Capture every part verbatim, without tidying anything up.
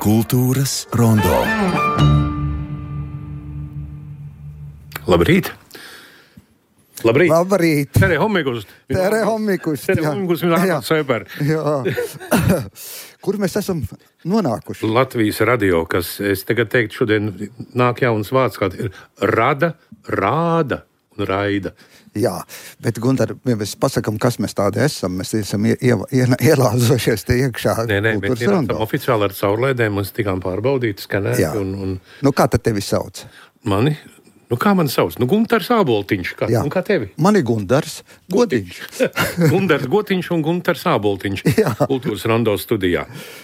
Kultūras rondo. Labrīt! Labrīt! Labrīt! Tere hommikust! Tere hommikust! Tere hommikust, minä olen Söber. Kur mēs esam nonākuši? Latvijas radio, kas, es tagad teiktu, šodien nāk jauns vārds, kā ir rada, rāda un raida. Jā, bet, Gunter, ja mēs pasakam, kas mēs tādi esam, mēs esam ie, ie, ie, ielāzošies te iekšā. Nē, nē, mēs esam oficiāli ar caurlaidēm, mums tikām pārbaudīt, skanēt. Un, un... Nu, kā tad tevi sauc? Mani? Nu, kā man sauc? Nu, Guntars Āboltiņš. Kā, un kā tevi? Mani Gundars Gotiņš. Gundars Gotiņš un Guntars Āboltiņš. Kultūras rondo studijā.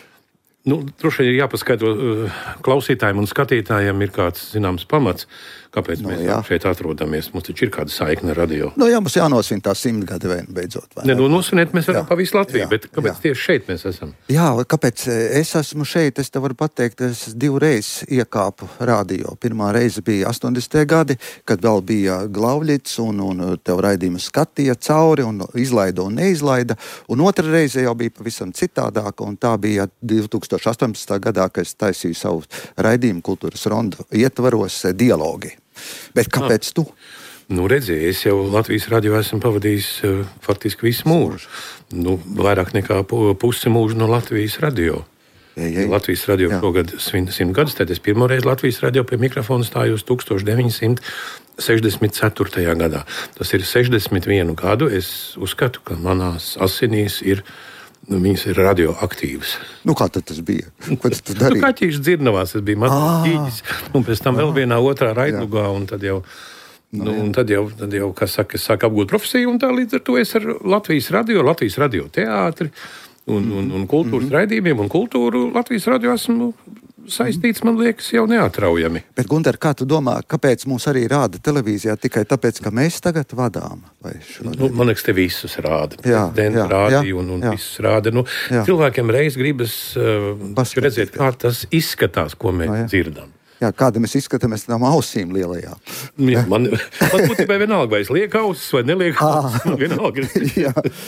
Nu, droši vien ir jāpaskaidro klausītājiem un skatītājiem ir kāds zināms pamats, kāpēc no, mēs jā. šeit atrodamies. Mums taču ir kāda saikne radio. Nu, jā, mums jānosvin tā simtgade vien beidzot. Vai ne, nu, nosvinēt mēs varam jā. pa visu Latviju, jā. bet kāpēc jā. tieši šeit mēs esam? Jā, kāpēc es esmu šeit, es te varu pateikt, es divreiz iekāpu radio. Pirmā reize bija astoņdesmitie gadi, kad vēl bija Glavļits un, un tev raidījumu skatīja cauri un izlaida un neizlaida. Un otra reize jau bija pavisam citādāka, un tā bija divi tūkstoši astoņpadsmitā gadā, kad es taisīju savu raidījumu Kultūras rondo ietvaros dialogi. Bet kāpēc tu? Nu, redziet, es jau Latvijas radio esmu pavadījis uh, faktiski visu mūžu. Nu, vairāk nekā pusi mūžu no Latvijas radio. Ei, ei. Latvijas radio šogad svin simt gadus, tad es pirmoreiz Latvijas radio pie mikrofona stājos tuksstoš deviņsimt sešdesmit ceturtajā gadā. Tas ir sešdesmit vienu gadu. Es uzskatu, ka manās asinīs ir Nu, viņas ir radioaktīvas. Nu, kā tad tas bija? Ko tas tu darīji? Nu, kaķīšas dzirnavās, tas bija mazs ķīģis. Un pēc tam vēl vienā otrā raidlugā, un tad jau, nu, nu, un tad jau, tad jau kā saka, es sāku apgūt profesiju, un tā līdz ar to es ar Latvijas radio, Latvijas radio teātri, un, un, un kultūras mm-hmm. raidījumiem, un kultūru Latvijas radio esmu saistīts, man liekas, jau neatraujami. Bet, Gunter, kā tu domā, kāpēc mūs arī rāda televīzijā tikai tāpēc, ka mēs tagad vadām? Vai nu, man liekas, te visus rāda. Jā, jā, rādīja jā, un, un jā. visus rāda. Nu, cilvēkiem reiz gribas uh, redzēt, kā tas izskatās, ko mēs no, jā. dzirdam. Jā, kāda mēs izskatāmies tām ausīm lielajām. Jā, man man būtībā vienalga, vai es lieku ausis vai nelieku ausis. Vienalga. jā.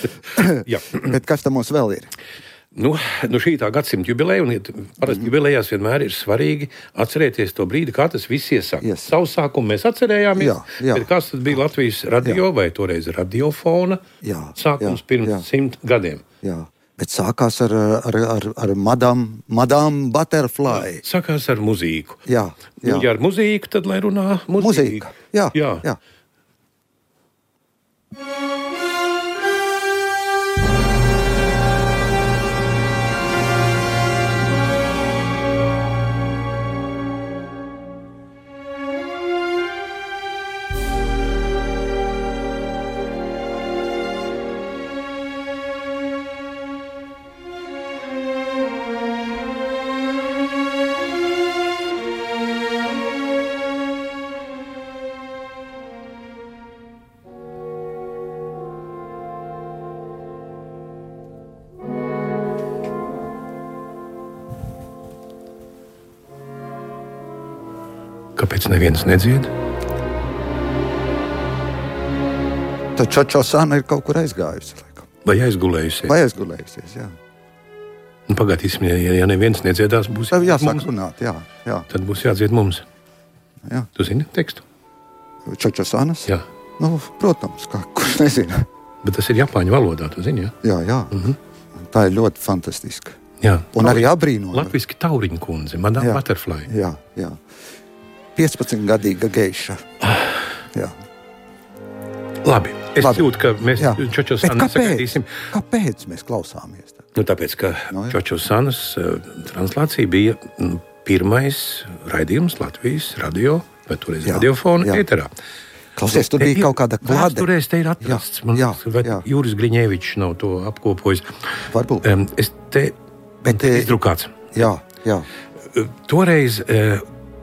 jā. Bet kas tam mums vēl ir? Nu, nu šī tā gadsimta jubileja, un parasti mm-hmm. jubilejās vienmēr ir svarīgi atcerēties to brīdi, kā tas viss iesāk. Yes. Savu sākumu mēs atcerējāmies, jā, jā. bet kas tad bija Latvijas radio jā. vai toreiz radiofona jā, sākums jā, pirms jā. simt gadiem. Jā, bet sākās ar, ar, ar, ar Madame, Madame Butterfly. Sākās ar muzīku. Jā, jā. Nu, ja ar muzīku, tad lai runā muzīka. Muzīka, jā, jā. jā. Kāpēc neviens nedzied? Tad Čočosāna ir kaut kur aizgājusi. Laikam. Vai aizgulējusies? Vai aizgulējusies, jā. Nu, pagaidīsim, ja, ja neviens nedziedās, būs tad jāsāk runāt, jā, jā. Tad būs jādzied mums. Jā. Tu zini tekstu? Čočosānas? Jā. Nu, protams, kā, kurš nezina. Bet tas ir japāņu valodā, tu zini, jā? Jā, jā. Mhm. Tā ir ļoti fantastiska. Jā. Un arī abrīnojama. Latviski Tauriņa kundze, Madame Butterfly. Jā, jā. piecpadsmitgadīga geiša. Jā. Labi, es Labi. jūtu, ka mēs Čočosānu sagaidīsim. Kāpēc mēs klausāmies? Tā? Nu, tāpēc, ka no, Čočosānas uh, translācija bija nu, pirmais raidījums Latvijas radio, vai toreiz jā, radiofona jā. ēterā. Klausies, tur bija kaut kāda klāde. Vēsturēs te ir atrasts. Man, jā, vai jā. Juris Griņevičs nav to apkopojis. Varbūt. Um, es te, Bet, te izdrukāts. Jā, jā. Uh, toreiz... Uh,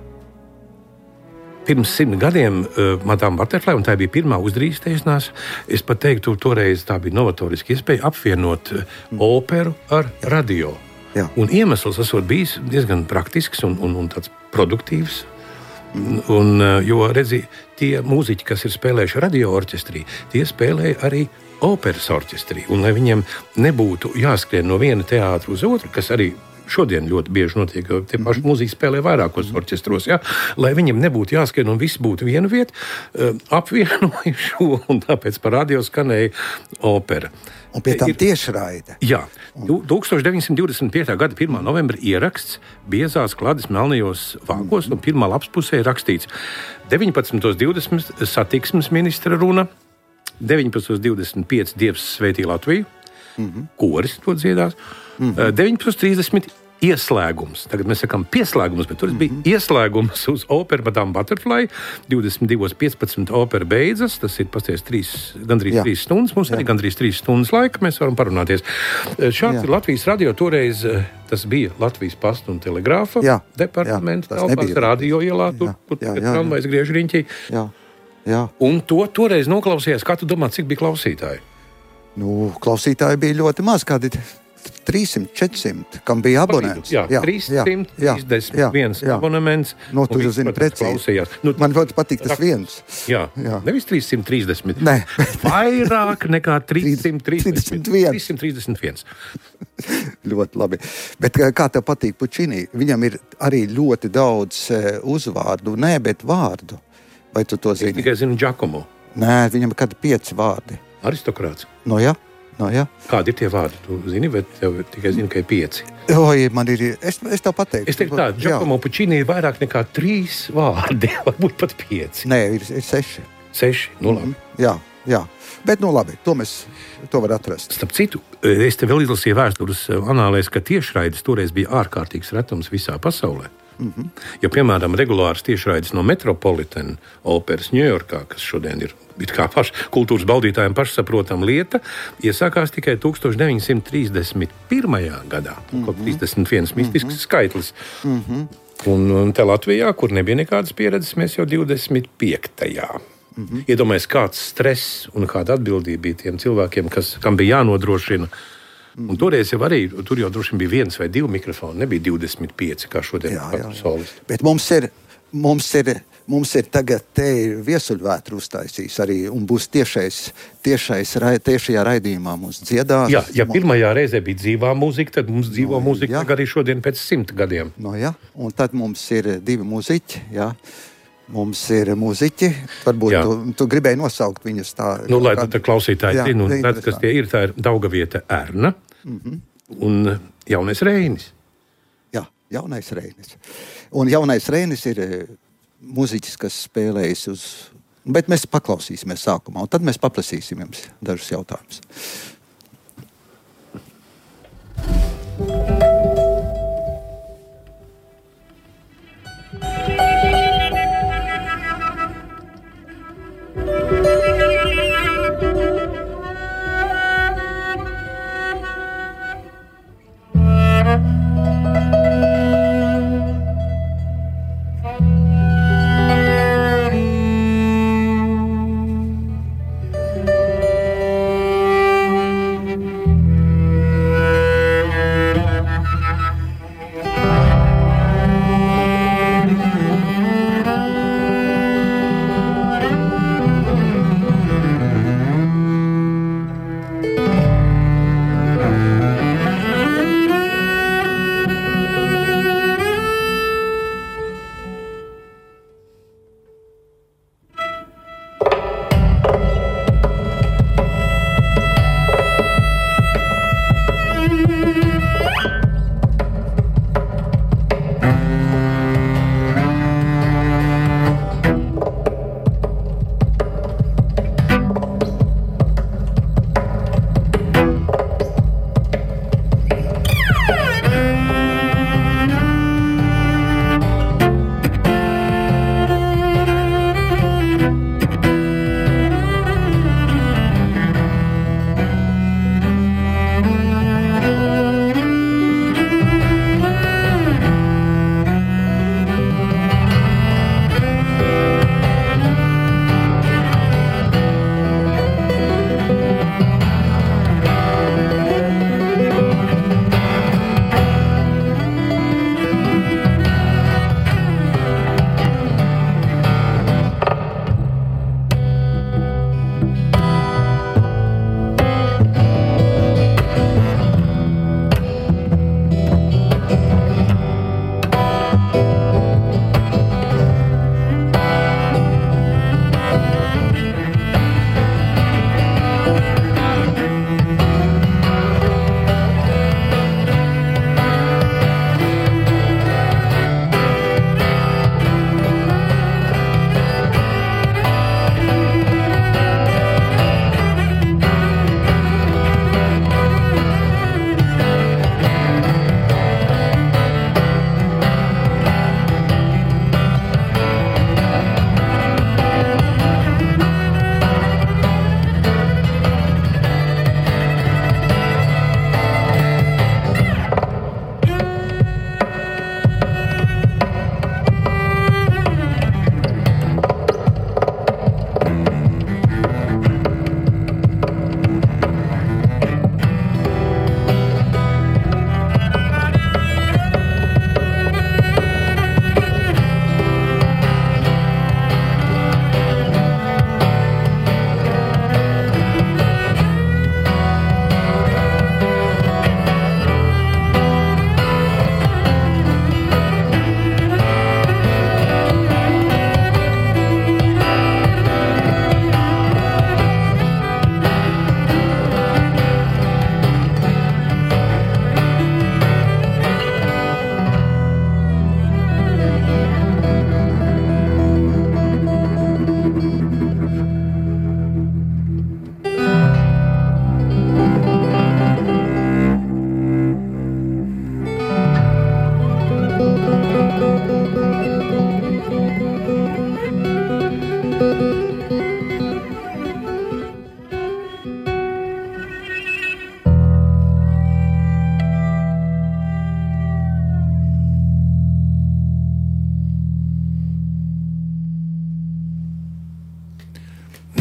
Pirms simt gadiem uh, Madame Butterfly, un tā bija pirmā uzdrīkstēšanās, es pat teiktu, toreiz tā bija novatoriska iespēja apvienot uh, operu ar radio. Jā. Un iemesls esot bijis diezgan praktisks un, un, un tāds produktīvs. Mm. Un, uh, jo, redzi, tie mūziķi, kas ir spēlējuši radio orķestrī, tie spēlēja arī operas orķestrī. Un lai viņiem nebūtu jāskrien no viena teātra uz otru, kas arī šodien ļoti bieži notiek, jo tie paši mūziķi spēlē vairākos orķestros, ja? Lai viņiem nebūtu jāskrien un viss būtu viena vieta, apvienoja šo, un tāpēc par radio skanēja opera. Un pie tam tiešraide. Jā. tūkstoš deviņsimt divdesmit piektajā gada pirmā novembra ieraksts biezās klades melnajos vākos, un pirmā lapspusē rakstīts deviņpadsmit divdesmit satiksmes ministra runa, deviņpadsmit divdesmit pieci Dievs svētī Latviju, mm-hmm. koris to dziedās, mm-hmm. deviņpadsmit trīsdesmit ieslēgums. Tagad mēs sakām pieslēgums, bet tur mm-hmm. bija ieslēgums uz operu Madame Butterfly. divdesmit divi piecpadsmit opera beidzas, tas ir pasties trīs, gandrīz Jā. trīs stundas. Mums Jā. arī gandrīz trīs stundas laika, mēs varam parunāties. Šāds Jā. ir Latvijas radio, toreiz tas bija Latvijas pasta un telegrāfa Jā. departamenta telpās, radio ielā, tur, kur tramvajs griež riņķī. Jā. Jā. Un to toreiz noklausījās. Kā tu domā, cik bija klausītāji? Nu, klausītāji bija ļoti maz, kādi trīssimt, četrsimt, kam bija abonents. Jā, jā, trīssimt trīsdesmit viens abonements. No, tu zini precīzi. Nu, man ļoti patīk tas viens. Jā, jā. Nevis trīssimt trīsdesmit. Nē. Vairāk nekā trīssimt trīsdesmit viens. trīssimt trīsdesmit viens. Ļoti labi. Bet kā tev patīk Pučini? Viņam ir arī ļoti daudz uzvārdu, nē, bet vārdu. Vai tu to zini? Es tikai zinu Giacomo. Nē, viņam ir kādi pieci vārdi. Aristokrāts. No jā. No, jā. Kādi ir tie vārdi? Tu zini, vai tev tikai zini, ka ir pieci? Oi, man ir, es, es tev pateiktu. Es teiktu tā, Giacomo Pučini ir vairāk nekā trīs vārdi, varbūt pat pieci. Nē, ir, ir seši. Seši? Nu labi. Mm, jā, jā. Bet nu labi, to mēs, to var atrast. Starp citu, es te vēl izlasīju vēstures anālēs, ka tiešraides toreiz bija ārkārtīgs retums visā pasaulē. Mm-hmm. Jo, piemēram, regulārs tiešraides no Metropolitan operas Ņujorkā, kas šodien ir, ir kā paši kultūras baudītājiem pašsaprotama lieta, iesākās tikai tūkstoš deviņsimt trīsdesmit pirmajā gadā. Mm-hmm. Kaut trīsdesmit viens mistisks mm-hmm. skaitlis. Mm-hmm. Un, un te Latvijā, kur nebija nekādas pieredzes, mēs jau divdesmit piektajā Mm-hmm. Iedomājies, kāds stress un kāda atbildība bija tiem cilvēkiem, kas, kam bija jānodrošina. Un toreiz jau arī, tur jau droši bija viens vai divi mikrofoni, nebija divdesmit pieci, kā šodien solisti. Bet mums ir, mums ir, mums ir tagad te viesuļvētru uztaisījis arī, un būs tiešais, tiešais, tiešajā raidījumā mums dziedās. Jā, ja pirmajā reizē bija dzīvā mūzika, tad mums dzīvo no, mūzika jā. Arī šodien pēc simt gadiem. No, jā, un tad mums ir divi mūziķi, jā. Mums ir mūziķi, varbūt tu, tu gribēji nosaukt viņus tā. Nu, lai tad klausītāji zinu, un redz, kas tie ir, tā ir Daugavieta Erna mm-hmm. un Jaunais Reinis. Jā, Jaunais Reinis. Un Jaunais Reinis ir mūziķis, kas spēlējis uz... Bet mēs paklausīsimies sākumā, un tad mēs paprasīsim jums dažus jautājumus.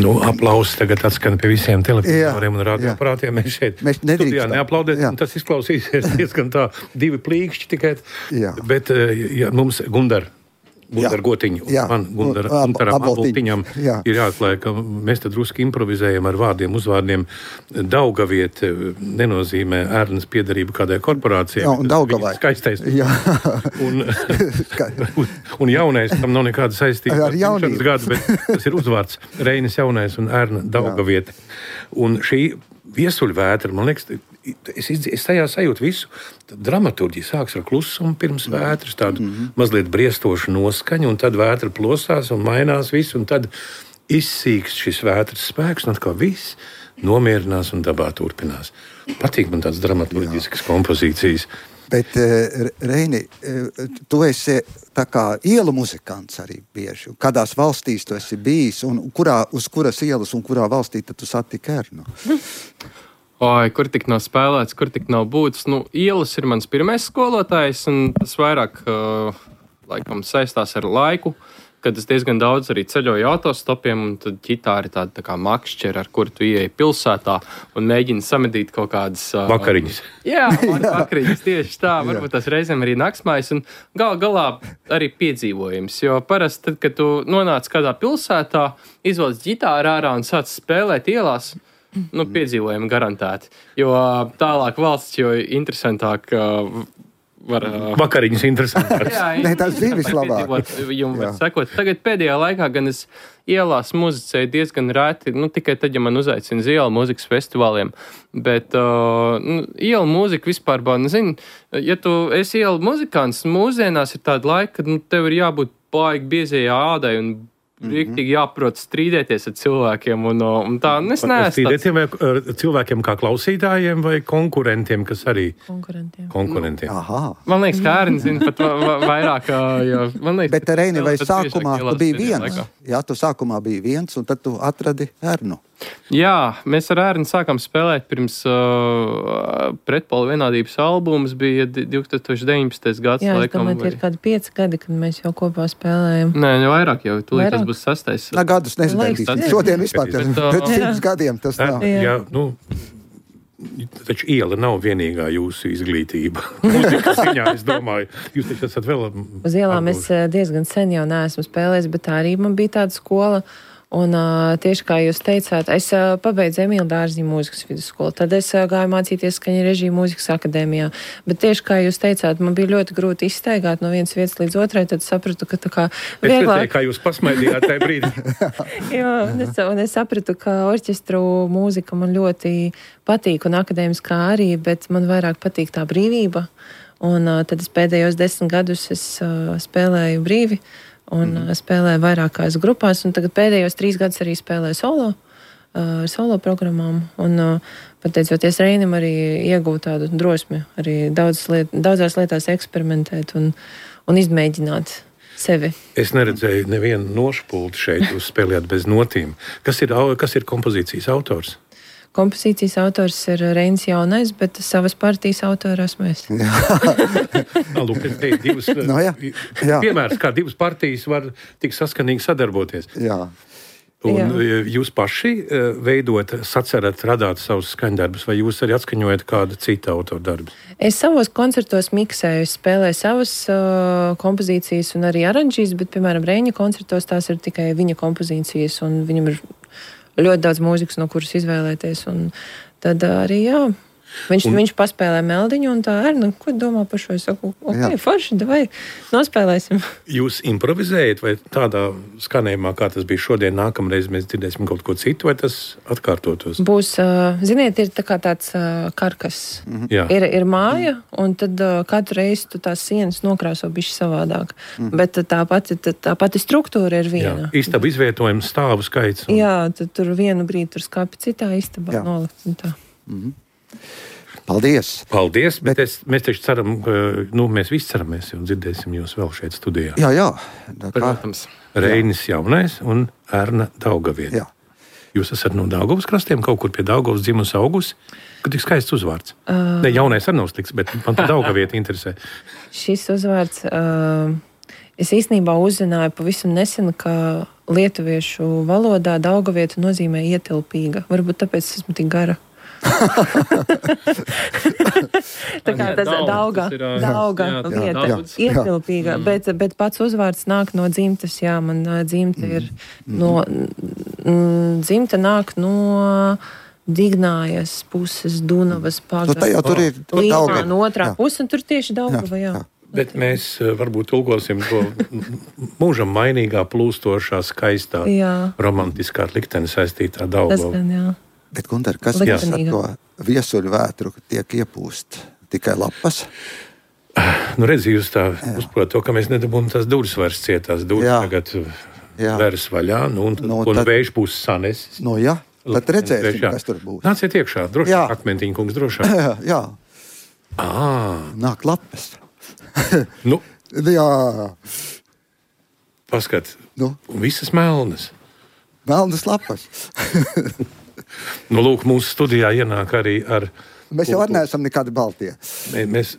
Nu, aplausi tagad atskan pie visiem televizoriem un radioaparātiem. Mēs šeit mēs studijā neaplaudēsim. Tas izklausīsies diezgan tā divi plīkšķi tikai. Jā. Bet ja, mums Gundar. Gundar Gotiņu, jā. man Gundar, Gundaram Aboltiņam ir jāatklāja, ka mēs tad drusku improvizējam ar vārdiem, uzvārdiem. Daugaviet nenozīmē ērnas piedarību kādai korporācijai. Jā, un Daugavai. Skaistais. Jā. Un, un, un jaunais, tam nav nekāda saistība ar jaunību. Gadu, bet tas ir uzvārds Reinis jaunais un ērna Daugaviet. Un šī viesuļvētra, man liekas, es, es tajā sajūtu visu. Dramaturģija sāks ar klusumu pirms vētras, tādu mm-hmm. mazliet briestošu noskaņu, un tad vētra plosās un mainās visu, un tad izsīkst šis vētras spēks, un atkal viss nomierinās un dabā turpinās. Patīk man tāds dramaturģiskas kompozīcijas. Bet, Reini, tu esi tā kā ielu muzikants arī bieži. Kādās valstīs tu esi bijis, un kurā, uz kuras ielas un kurā valstī tad tu satiki Ernu? Oi, kur tik nav spēlēts, kur tik nav būtis. Nu, ielas ir mans pirmais skolotājs, un tas vairāk, uh, laikam, saistās ar laiku, kad es diezgan daudz arī ceļoju autostopiem, un tad ģitāri tāda tā kā makšķera, ar kuru tu ieeji pilsētā un mēģini samedīt kaut kādas... Uh, vakariņas. Jā, vakariņas tieši tā, varbūt tās reizēm arī naktsmājas, un gal galā arī piedzīvojums, jo parasti tad, kad tu nonāc kādā pilsētā, izvelc ģitāru ārā un sāc spēlēt ielās, nu, piedzīvojumi garantēti, jo tālāk valsts, jo interesantāk uh, var... Uh, vakariņas interesantāk. Jā, ne, tas bija vislabāk. Sekot. Tagad pēdējā laikā gan es ielās muzicēju diezgan rēti, nu, tikai tad, ja man uzaicina uz ielu mūzikas festivāliem, bet uh, nu, ielu mūzika vispār, nezinu, ja tu esi ielu muzikants, mūsdienās ir tāda laika, kad nu, tev ir jābūt baigi biezajā ādai un rīktīgi jāprot strīdēties ar cilvēkiem, un, un tā, un es neesmu strīdētiem vai ar cilvēkiem kā klausītājiem vai konkurentiem, kas arī... Konkurentiem. Konkurentiem. Aha. Man liekas, kā Ērni zina pat va, vairāk, jo man liekas... Bet, Reini, vai sākumā tu biji viens? Jā, tu sākumā biji viens, un tad tu atradi Ernu. Jā, mēs ar Ērnu sākām spēlēt pirms uh, pretpola vienādības albums, bija divtūkstoš deviņpadsmitais gads. Jā, es laikam, domāju, tie ir kādi pieci gadi, kad mēs jau kopā spēlējam. Nē, jau vairāk jau, tūlīt tas būs sastais. Nā, gadus nesadarbīs. Šodien vispār, pret simts gadiem tas nav. Jā, jā nu, taču iela nav vienīgā jūsu izglītība. Mūzikas ziņā, es domāju, jūs taču esat vēl... Uz ielām es diezgan sen jau neesmu spēlējis, bet tā arī man bija tāda skola. Un uh, tieši kā jūs teicāt, es uh, pabeidzu Emīla Dārziņa mūzikas vidusskolu, tad es uh, gāju mācīties skaņa režiju mūzikas akadēmijā. Bet tieši kā jūs teicāt, man bija ļoti grūti izsteigāt no vienas vietas līdz otrai, tad sapratu, ka tā kā vieglāk... Es redzēju, kā jūs pasmaidījāt tajā brīdī. Jā, un es, un es sapratu, ka orķestru mūzika man ļoti patīk un akadēmiskā arī, bet man vairāk patīk tā brīvība. Un uh, tad es pēdējos desmit gadus es uh, spēlēju brīvi. Un mm. spēlēju vairākās grupās, un tagad pēdējos trīs gadus arī spēlēju solo, ar uh, solo programmām, un uh, pateicoties Reinim arī iegūt tādu drosmi, arī daudz liet, daudzās lietās eksperimentēt un, un izmēģināt sevi. Es neredzēju nevienu nošpulti šeit, jūs spēlējāt bez notīm. Kas ir, kas ir kompozīcijas autors? Kompozīcijas autors ir Reinis Jaunais, bet savas partijas autora esmu es. Lūk, es teiktu divas, no, jā. Jā. Piemērs, kā divas partijas var tik saskanīgi sadarboties. Jā. Un jā. Jūs paši veidot, sacerat, radāt savus skaņdarbus, vai jūs arī atskaņojat kādu citu autoru darbu? Es savos koncertos miksēju, es spēlēju savas uh, kompozīcijas un arī aranžīs, bet, piemēram, Reiņa koncertos tās ir tikai viņa kompozīcijas, un viņam ir ļoti daudz mūzikas, no kuras izvēlēties, un tad arī, jā, viņš, un... viņš paspēlē meldiņu, un tā ir, nu, ko domā par šo? Es saku, ok, jā. Forši, davai, nospēlēsim. Jūs improvizējat, vai tādā skanējumā, kā tas bija šodien, nākamreiz mēs dzirdēsim kaut ko citu, vai tas atkārtotos? Būs, uh, ziniet, ir tā kā tāds uh, karkas. Mm-hmm. Ir, ir māja, un tad uh, katru reizi tu tās sienas nokrāso bišķi savādāk. Mm-hmm. Bet tā pati, tā, tā pati struktūra ir viena. Jā, istaba izvietojums, stāvu skaits. Un... Jā, tad tur vienu brīdi tur skāpi citā istabā nolikt un tā. Mm-hmm. Paldies! Paldies, bet, bet es, mēs taču ceram, ka, nu, mēs visi ceramies, un dzirdēsim jūs vēl šeit studijā. Jā, jā. Protams. Reinis Jaunais un Ērna Daugavieta. Jā. Jūs esat no Daugavas krastiem, kaut kur pie Daugavas dzimusi augusi, kad tik skaists uzvārds. Uh... Ne, Jaunais arī nav slikts, bet man tā Daugavieta interesē. Šis uzvārds... Uh... es īstenībā uzzināju pavisam nesen, ka lietuviešu valodā Daugavieta nozīmē ietilpīga. Varbūt tāpēc esmu tik gara. Tā kā tas dauga, dauga vieta, ietilpīga, bet, bet pats uzvārds nāk no dzimtas, jā, man dzimta ir no, dzimta nāk no Dignājas puses, Dunavas pagas, Līmā no otrā puses, un tur tieši Daugava, jā. Bet mēs varbūt tulkosim to mūžam mainīgā, plūstošā, skaistā, jā. Romantiskā likteni saistītā Daugava. Tas gan, jā. Bet, Gunter, kas mēs ar to viesuļu vētru tiek iepūst? Tikai lapas? Nu, redzi, jūs tā uzprot to, ka mēs nedabūm tās durvis vairs cietās. Durvis jā. Tagad jā. Veras vaļā, nu, un, nu, un tad, vējš būs sanesis. Nu, jā, tad redzēsim, kas tur būs. Nāciet iekšā, drošāk, akmentiņa kungs, drošāk. Jā, jā. Ā. Nāk lapas. Nu. Jā. Paskat, nu. Visas melnas. Melnas lapas. Nu, lūk, mūsu studijā ienāk arī ar... Mēs jau arī neesam nekādi baltie. Mēs,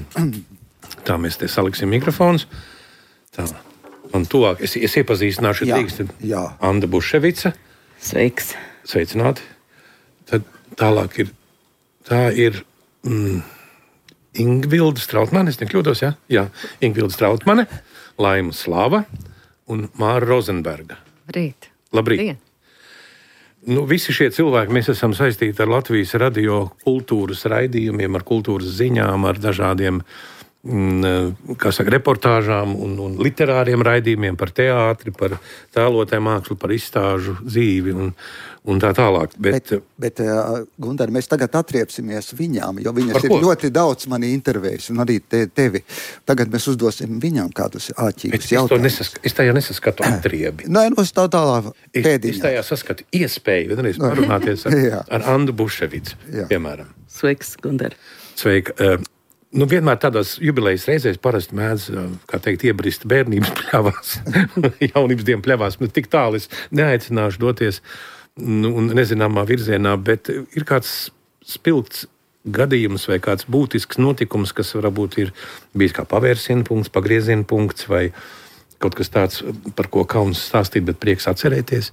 tā, mēs te saliksim mikrofons. Tā, man tuvāk, es, es iepazīstināšu drīkst. Anda Buševica. Sveiks. Sveicināti. Tad tālāk ir, tā ir mm, Ingvilda Strautmane, es nekļūdos, jā? Jā, Ingvilda Strautmane, Laima Slava un Māra Rozenberga. Rīt. Labrīt. Dien. Nu, visi šie cilvēki, mēs esam saistīti ar Latvijas radio kultūras raidījumiem, ar kultūras ziņām, ar dažādiem, mm, kā saka, reportāžām un, un literāriem raidījumiem par teātri, par tēlotē mākslu, par izstāžu dzīvi un, un tā tālāk. Bet, bet, bet uh, Gundar, mēs tagad atriepsimies viņām, jo viņas ir ļoti daudz mani intervējusi un arī te, tevi. Tagad mēs uzdosim viņām kādus āķīgus jautājumus. Nesas, es tajā nesaskatu atriebi. Nē, nu es tā tālāk pēdiņā. Es tajā saskatu iespēju vienreiz parunāties ar, ar Andu Buševicu, piemēram. Sveiks, Gundar. Sveika. Uh, Nu, vienmēr tādās jubilejas reizēs parasti mēdz, kā teikt, iebrist bērnības pļavās, jaunības dienu pļavās. Nu, tik tālu es neaicināšu doties nu, nezināmā virzienā, bet ir kāds spilgts gadījums vai kāds būtisks notikums, kas varbūt ir bijis kā pavērsiena punkts, pagrieziena punkts vai kaut kas tāds, par ko kauns stāstīt, bet prieks atcerēties.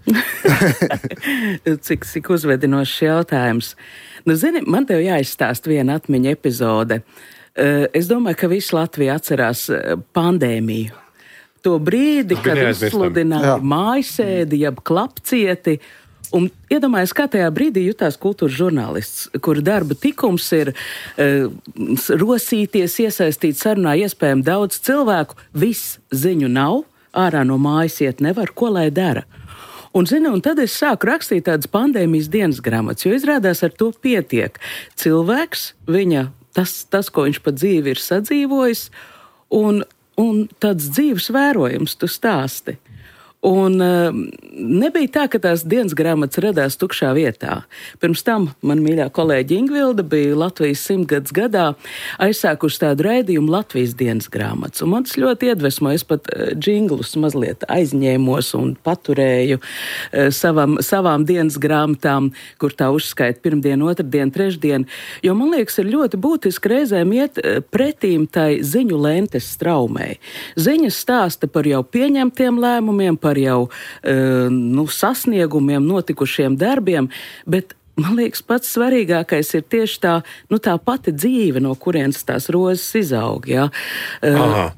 cik, cik uzvedinošs jautājums. Nu, zini, man tev jāizstāst viena atmiņa epizode. Es domāju, ka visi Latvija atcerās pandēmiju. To brīdi, kad izsludināja mājasēdi, jeb klapcieti, un iedomājies, kā tajā brīdī jutās kultūras žurnālists, kur darba tikums ir uh, rosīties, iesaistīt sarunā iespējami daudz cilvēku, viss ziņu nav, ārā no mājas iet nevar, ko lai dara. Un, zini, un tad es sāku rakstīt tādas pandēmijas dienas grāmatas, jo izrādās ar to pietiek. Cilvēks, viņa, tas, tas ko viņš pa dzīvi ir sadzīvojis, un, un tāds dzīves vērojums tu stāsti. Un uh, nebija tā, ka tās dienas grāmatas radās tukšā vietā. Pirms tam man mīļā kolēģi Ingvilda bija Latvijas simtgadus gadā aizsākusi tādu raidījumu Latvijas dienas grāmatas. Un man tas ļoti iedvesmoja. Es pat uh, džinglus mazliet aizņēmos un paturēju uh, savam, savām dienas grāmatām, kur tā uzskaita pirmdien, otrdien, trešdien. Jo man liekas, ir ļoti būtiski reizēm iet uh, pretīm tai ziņu lentes straumei. Ziņas stāsta par jau pieņemtiem lēmumiem, par jau uh, nu, sasniegumiem, notikušiem darbiem, bet man liekas, pats svarīgākais ir tieši tā, nu, tā pati dzīve, no kurienes tās rozes izaug. Ja? Uh,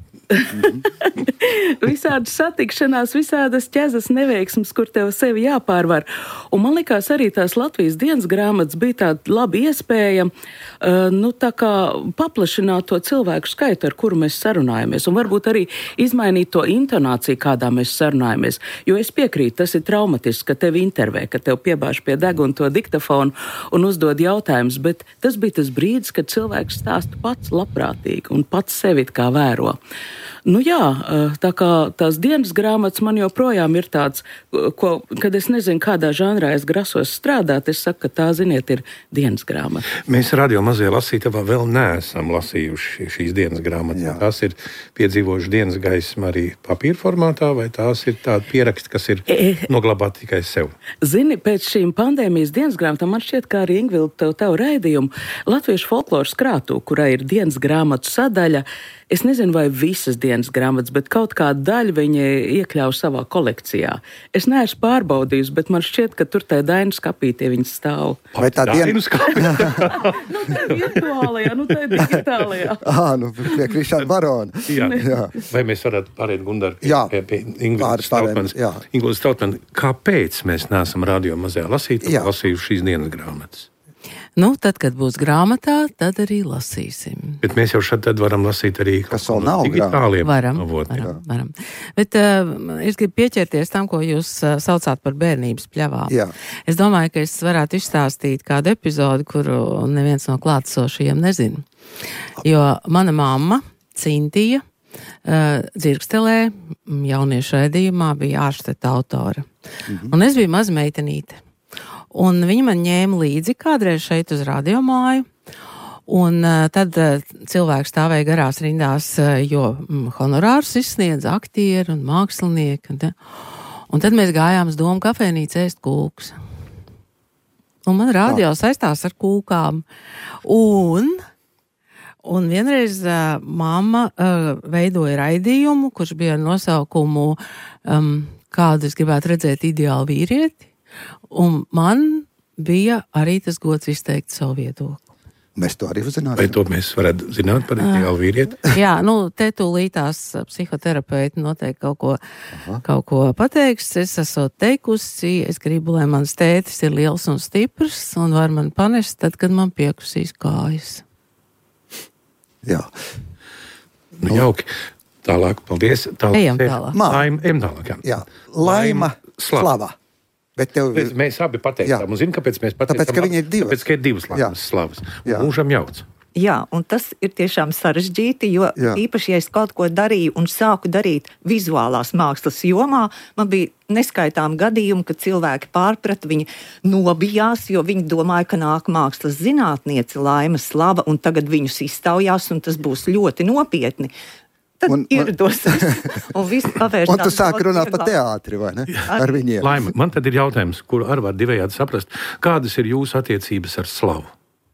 visādas satikšanās, visādas ķezas neveiksmes, kur tev sevi jāpārvar. Un man likās arī tās Latvijas dienas grāmatas bija tāda laba iespēja uh, nu, tā kā paplašināt to cilvēku skaitu, ar kuru mēs sarunājamies. Un varbūt arī izmainīt to intonāciju, kādā mēs sarunājamies. Jo es piekrītu, tas ir traumatiski, ka tevi intervē, ka tev piebāž pie deguna to diktafonu un uzdod jautājumus. Bet tas bija tas brīdis, kad cilvēks stāsta pats labprātīgi un pats sevi kā vēro. Nu jā, tā kā tās dienas grāmatas man joprojām ir tāds, ko, kad es nezinu, kādā žanrā es grasos strādāt, es saku, ka tā, ziniet, ir dienas grāmata. Mēs radio mazie lasītavā vēl neesam lasījuši šīs dienas grāmatas. Jā. Tās ir piedzīvojuši dienas gaismu arī papīra formātā, vai tās ir tādi pieraksti, kas ir e, noglabāti tikai sev? Zini, pēc šīm pandēmijas dienas grāmatām man šķiet, kā arī Ingvilda tev, tev raidījumu Latviešu folkloras krātū, kurā ir dienas grāmatu sadaļa. Es nezinu, vai visas dienas dienas grāmatas, bet kaut kādu daļu viņi iekļauj savā kolekcijā. Es neesmu pārbaudījis, bet man šķiet, ka tur tā Dainu skapītie viņi stāv. Vai tā Dainu skapītie? Nu, tā virtuālajā, nu, tā digitālajā. Ā, nu, pie Krišāna Barona. Jā. Jā. Vai mēs varētu pārēt, Gundar, pie, Jā. pie, pie Ingūdas Stautmanas? Ingūdas Stautmanas, kāpēc mēs neesam radio mazajā lasītā lasījuši šīs dienas grāmatas? Nu, tad, kad būs grāmatā, tad arī lasīsim. Bet mēs jau šad tad varam lasīt arī Kas vēl nav digitāliem Varam, avotiem. varam, varam. Bet uh, es gribu pieķerties tam, ko jūs uh, saucāt par bērnības pļavām. Jā. Es domāju, ka es varētu izstāstīt kādu epizodi, kuru neviens no klātesošajiem nezina. Jo mana mamma, Cintija, uh, dzirkstelē jauniešu raidījumā bija āršteta autora. Mhm. Un es biju maza meitenīte. Un viņi man ņēma līdzi kādreiz šeit uz radiomāju, un uh, tad uh, cilvēki stāvēja garās rindās, uh, jo mm, honorārus izsniedz aktieri un mākslinieki. Un, un tad mēs gājām uz Domu kafejnīcu ēst kūkus. Un man radio saistās ar kūkām. Un, un vienreiz uh, mamma uh, veidoja raidījumu, kurš bija ar nosaukumu um, kādu es gribētu redzēt ideālu vīrieti. Un man bija arī tas gods izteikt savu viedokli. Mēs to arī uzzināsim. Vai to mēs varētu zināt par ideālu vīrieti? Jā, nu, te tūlītās psihoterapeiti noteikti kaut ko, kaut ko pateiks. Es esmu teikusi, es gribu, lai mans tētis ir liels un stiprs un var man panest tad, kad man piekusīs kājas. Jā. Nu, jauki. Tālāk, paldies. Tālāk. Ejam tālāk. Laima, ejam tālāk, jā. Jā. Laima, Slava. slava. Bet tev... Mēs, mēs abi pateicām, Jā. un zini, kāpēc mēs pateicām? Tāpēc, ka viņi ir divas. Tāpēc, ka ir divas Jā. laimas slavas. Jā. Mūžam jauc. Jā, un tas ir tiešām sarežģīti, jo Jā. īpaši, ja es kaut ko darīju un sāku darīt vizuālās mākslas jomā, man bija neskaitām gadījumi, kad cilvēki pārprata, viņi nobijās, jo viņi domāja, ka nāk mākslas zinātniece Laima Slava, un tagad viņus iztaujās, un tas būs ļoti nopietni. Tad Un- un, ierados un viss pavērstās. Un tu sāki daudz runāt par vieglāk. teātri, vai ne? Ar viņiem. Laima, man tad ir jautājums, kuru arī var divējādi saprast. Kādas ir jūsu attiecības ar slavu?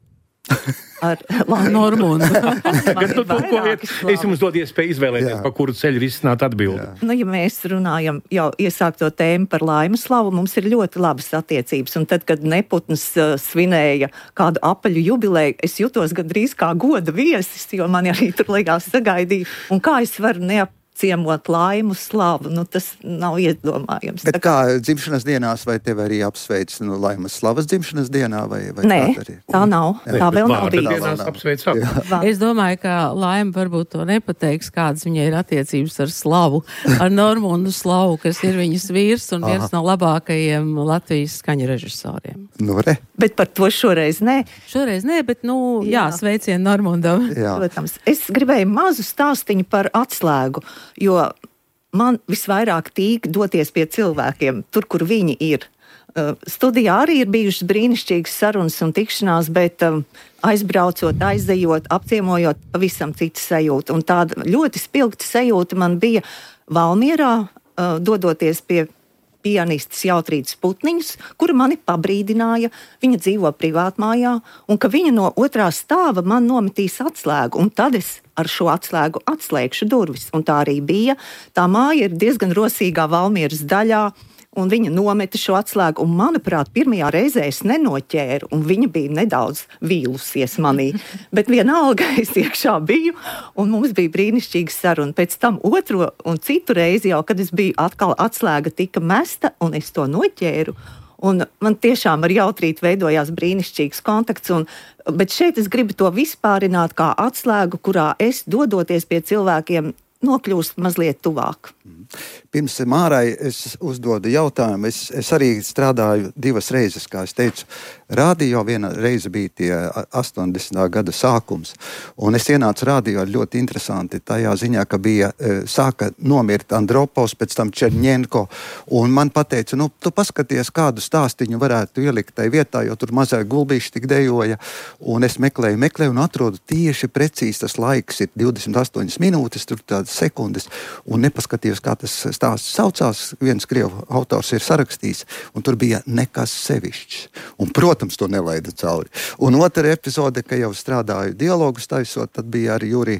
Ar Laimu. Normundu. Gan tu to, ko iet, es jums dodu iespēju izvēlēties, Jā. pa kuru ceļu risināt atbildi. Nu, ja mēs runājam jau iesākto tēmu par Laimu Slavu, mums ir ļoti labas attiecības. Un tad, kad Neputns uh, svinēja kādu apaļu jubileju, es jutos gandrīz kā goda viesis, jo man arī tur likās sagaidīja. Un kā es varu neap ciemot Laimu Slavu, nu tas nav iedomājams. Bet kā dzimšanas dienās, vai tev arī apsveic nu, Laimas Slavas dzimšanas dienā? Vai, vai Nē, kā arī? tā nav. Nē, Tā bet vēl nav vārda bijusi. dienās apsveic abu. Es domāju, ka Laima varbūt to nepateiks, kādas viņai ir attiecības ar Slavu, ar Normundu Slavu, kas ir viņas vīrs un viens no labākajiem Latvijas skaņu režisoriem. Nu, re. Bet par to šoreiz nē. Šoreiz nē, bet, nu, jā, Jā. sveicien Normundam. Jā. Protams, es gribēju mazu stāstiņu par atslēgu, jo man visvairāk tīk doties pie cilvēkiem, tur, kur viņi ir. Uh, studijā arī ir bijušas brīnišķīgas sarunas un tikšanās, bet um, aizbraucot, aizejot, apciemojot, pavisam cita sajūta. Un tāda ļoti spilgta sajūta man bija Valmierā, uh, dodoties pie pianistas Jautrītas Putniņas, kura mani pabrīdināja, viņa dzīvo privātmājā, un ka viņa no otrā stāva man nometīs atslēgu, un tad es ar šo atslēgu atslēgšu durvis. Un tā arī bija. Tā māja ir diezgan rosīgā Valmieras daļā, un viņa nometa šo atslēgu, un, manuprāt, pirmajā reizē es nenoķēru, un viņa bija nedaudz vīlusies manī. Bet vienalga es iekšā biju, un mums bija brīnišķīga saruna. Pēc tam otro un citu reizi jau, kad es biju atkal atslēga tika mesta, un es to noķēru. Un man tiešām ar Jautrītu veidojās brīnišķīgs kontakts, un, bet šeit es gribu to vispārināt kā atslēgu, kurā es, dodoties pie cilvēkiem, nokļūst mazliet tuvāk. Pirms Mārai es uzdodu jautājumu. Es, es arī strādāju divas reizes, kā es teicu. Radio viena reize bija tie astoņdesmitā gada sākums. Un es ienācu radio ļoti interesanti tajā ziņā, ka bija sāka nomirt Andropovs, pēc tam Čerņenko. Un man pateica, nu, tu paskaties, kādu stāstiņu varētu ielikt tai vietā, jo tur mazai gulbīši tik dejoja. Un es meklēju, meklēju un atrodu tieši precīzi tas laiks ir divdesmit astoņas minūtes, tur tādas sekundes. Un nepaskatījos, kā tas stāsts saucās, viens krievu autors ir sarakstījis, un tur bija nekas sevišķs. Un, protams, to nelaida cauri. Un otra epizode, ka jau strādāju dialogus taisot, tad bija ar Juri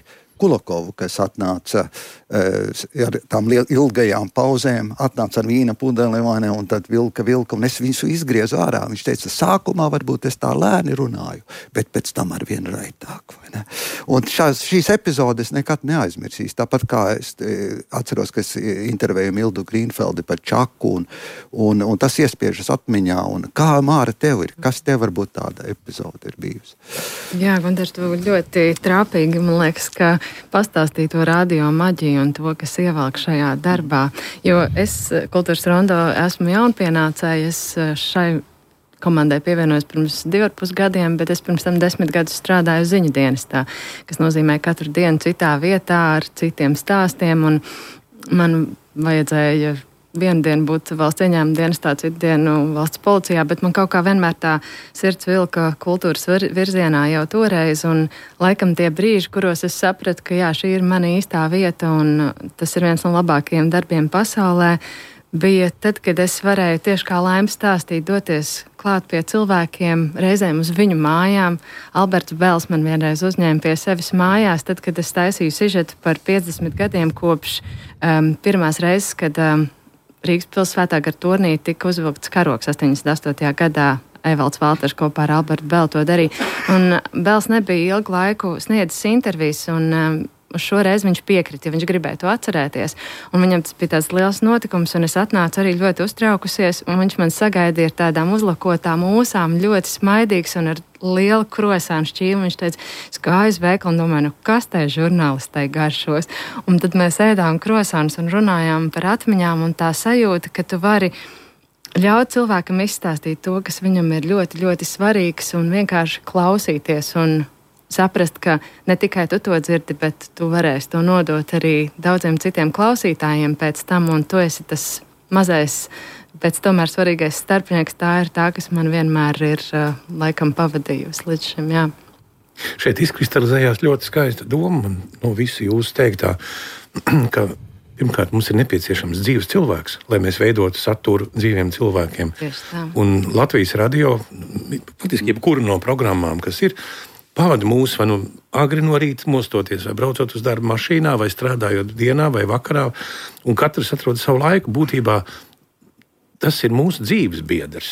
Kulakovu, kas atnāca uh, ar tām ilgajām pauzēm, atnāca ar vīna pudeli, vai ne, un tad vilka, vilka, un es viņu izgriezu ārā. Viņš teica, sākumā varbūt es tā lēni runāju, bet pēc tam ar vien raitāk, vai ne? Un šās, šīs epizodes nekad neaizmirsīs. Tāpat kā es e, atceros, ka es intervēju Mildu Grīnfeldi par Čaku, un, un, un tas iespiežas atmiņā. Un kā, Māra, tev ir? Kas tev varbūt tāda epizode ir bijusi? Jā, Gunter, tu ļoti trāpīgi, man liekas, ka pastāstīja to radio maģiju un to, kas ievelk šajā darbā. Jo es Kultūras rondo esmu jaunpienācējis šai komandai pievienojos pirms divi ar pus gadiem, bet es pirms tam desmit gadus strādāju ziņu dienestā, kas nozīmē katru dienu citā vietā ar citiem stāstiem, un man vajadzēja vienu dienu būt valsts ieņēmuma dienestā, citu dienu valsts policijā, bet man kaut kā vienmēr tā sirds vilka kultūras virzienā jau toreiz, un laikam tie brīži, kuros es sapratu, ka jā, šī ir mana īstā vieta, un tas ir viens no labākajiem darbiem pasaulē, bija tad, kad es varēju tieši kā Laima stāstīt, doties klāt pie cilvēkiem, reizēm uz viņu mājām. Alberts Bēls man vienreiz uzņēma pie sevis mājās, tad, kad es taisīju sižetu par piecdesmit gadiem kopš um, pirmās reizes, kad um, Rīgas pilsētā gar turnī tika uzvilkts karoks astoņdesmit astotajā gadā. Evalds Valters kopā ar Albertu Bēlu to darīja. Un Bēls nebija ilgu laiku sniedzis intervijas, un um, uz šo reizi viņš piekrita, ja viņš gribēja to atcerēties. Un viņam tas bija tāds liels notikums, un es atnācu arī ļoti uztraukusies, un viņš man sagaidīja ar tādām uzlakotām ūsām, ļoti smaidīgs un ar lielu krosānu šķīvi. Viņš teica, es gāju uz veikalu un domāju, nu kas tai žurnālistai garšos? Un tad mēs ēdām krosānus un runājām par atmiņām, un tā sajūta, ka tu vari ļaut cilvēkam izstāstīt to, kas viņam ir ļoti, ļoti svarīgs, un vienkārši klausīties un saprast, ka ne tikai tu to dzirdi, bet tu varēsi to nodot arī daudziem citiem klausītājiem pēc tam, un tu esi tas mazais, pēc tomēr svarīgais starpnieks. Tā ir tā, kas man vienmēr ir uh, laikam pavadījusi līdz šim, jā. Šeit izkristalizējās ļoti skaista doma no visu jūsu teiktā, ka pirmkārt mums ir nepieciešams dzīves cilvēks, lai mēs veidotu saturu dzīviem cilvēkiem. Un Latvijas radio, faktiski jebkura no programmām, kas ir, pavada mūs vai nu agri no rīta mostoties, vai braucot uz darbu mašīnā, vai strādājot dienā, vai vakarā, un katrs atrod savu laiku. Būtībā tas ir mūsu dzīves biedrs.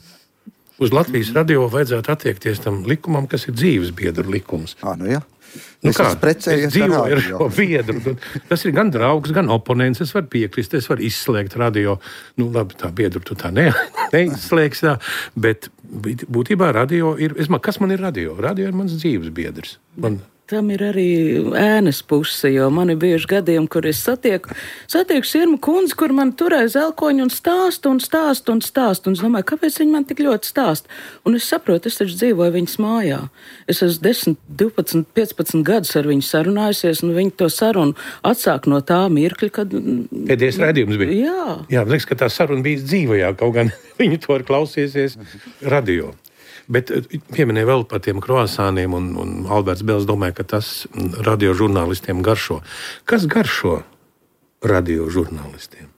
Uz Latvijas radio vajadzētu attiekties tam likumam, kas ir dzīves biedru likums. Ā, nu jā. Nu es kā, es dzīvoju ar šo biedru. Tas ir gan draugs, gan oponents. Es varu piekrist, es varu izslēgt radio. Nu, labi, tā biedru tu tā ne, neizslēgs, tā, bet būtībā radio ir, es man, kas man ir radio? Radio ir mans dzīves biedrs. Man, Tam ir arī ēnas puse, jo man ir bijuši gadījumi, kur es satieku, satieku Sirmu kundzi, kur man turēja zelkoņu un stāstu un stāstu un stāstu. Un es domāju, kāpēc viņi man tik ļoti stāst? Un es saprotu, es taču dzīvoju viņas mājā. Es esmu desmit, divpadsmit, piecpadsmit gadus ar viņu sarunājusies, un viņi to sarunu atsāk no tā mirkļa, kad... Pēdējais raidījums bija. Jā. Jā, man liekas, ka tā saruna bija dzīvajā, kaut gan viņi to ir klausījusies radio. Bet pieminēja vēl par tiem kroasāniem, un, un Alberts Bēls domāja, ka tas radio žurnālistiem garšo. Kas garšo radio žurnālistiem?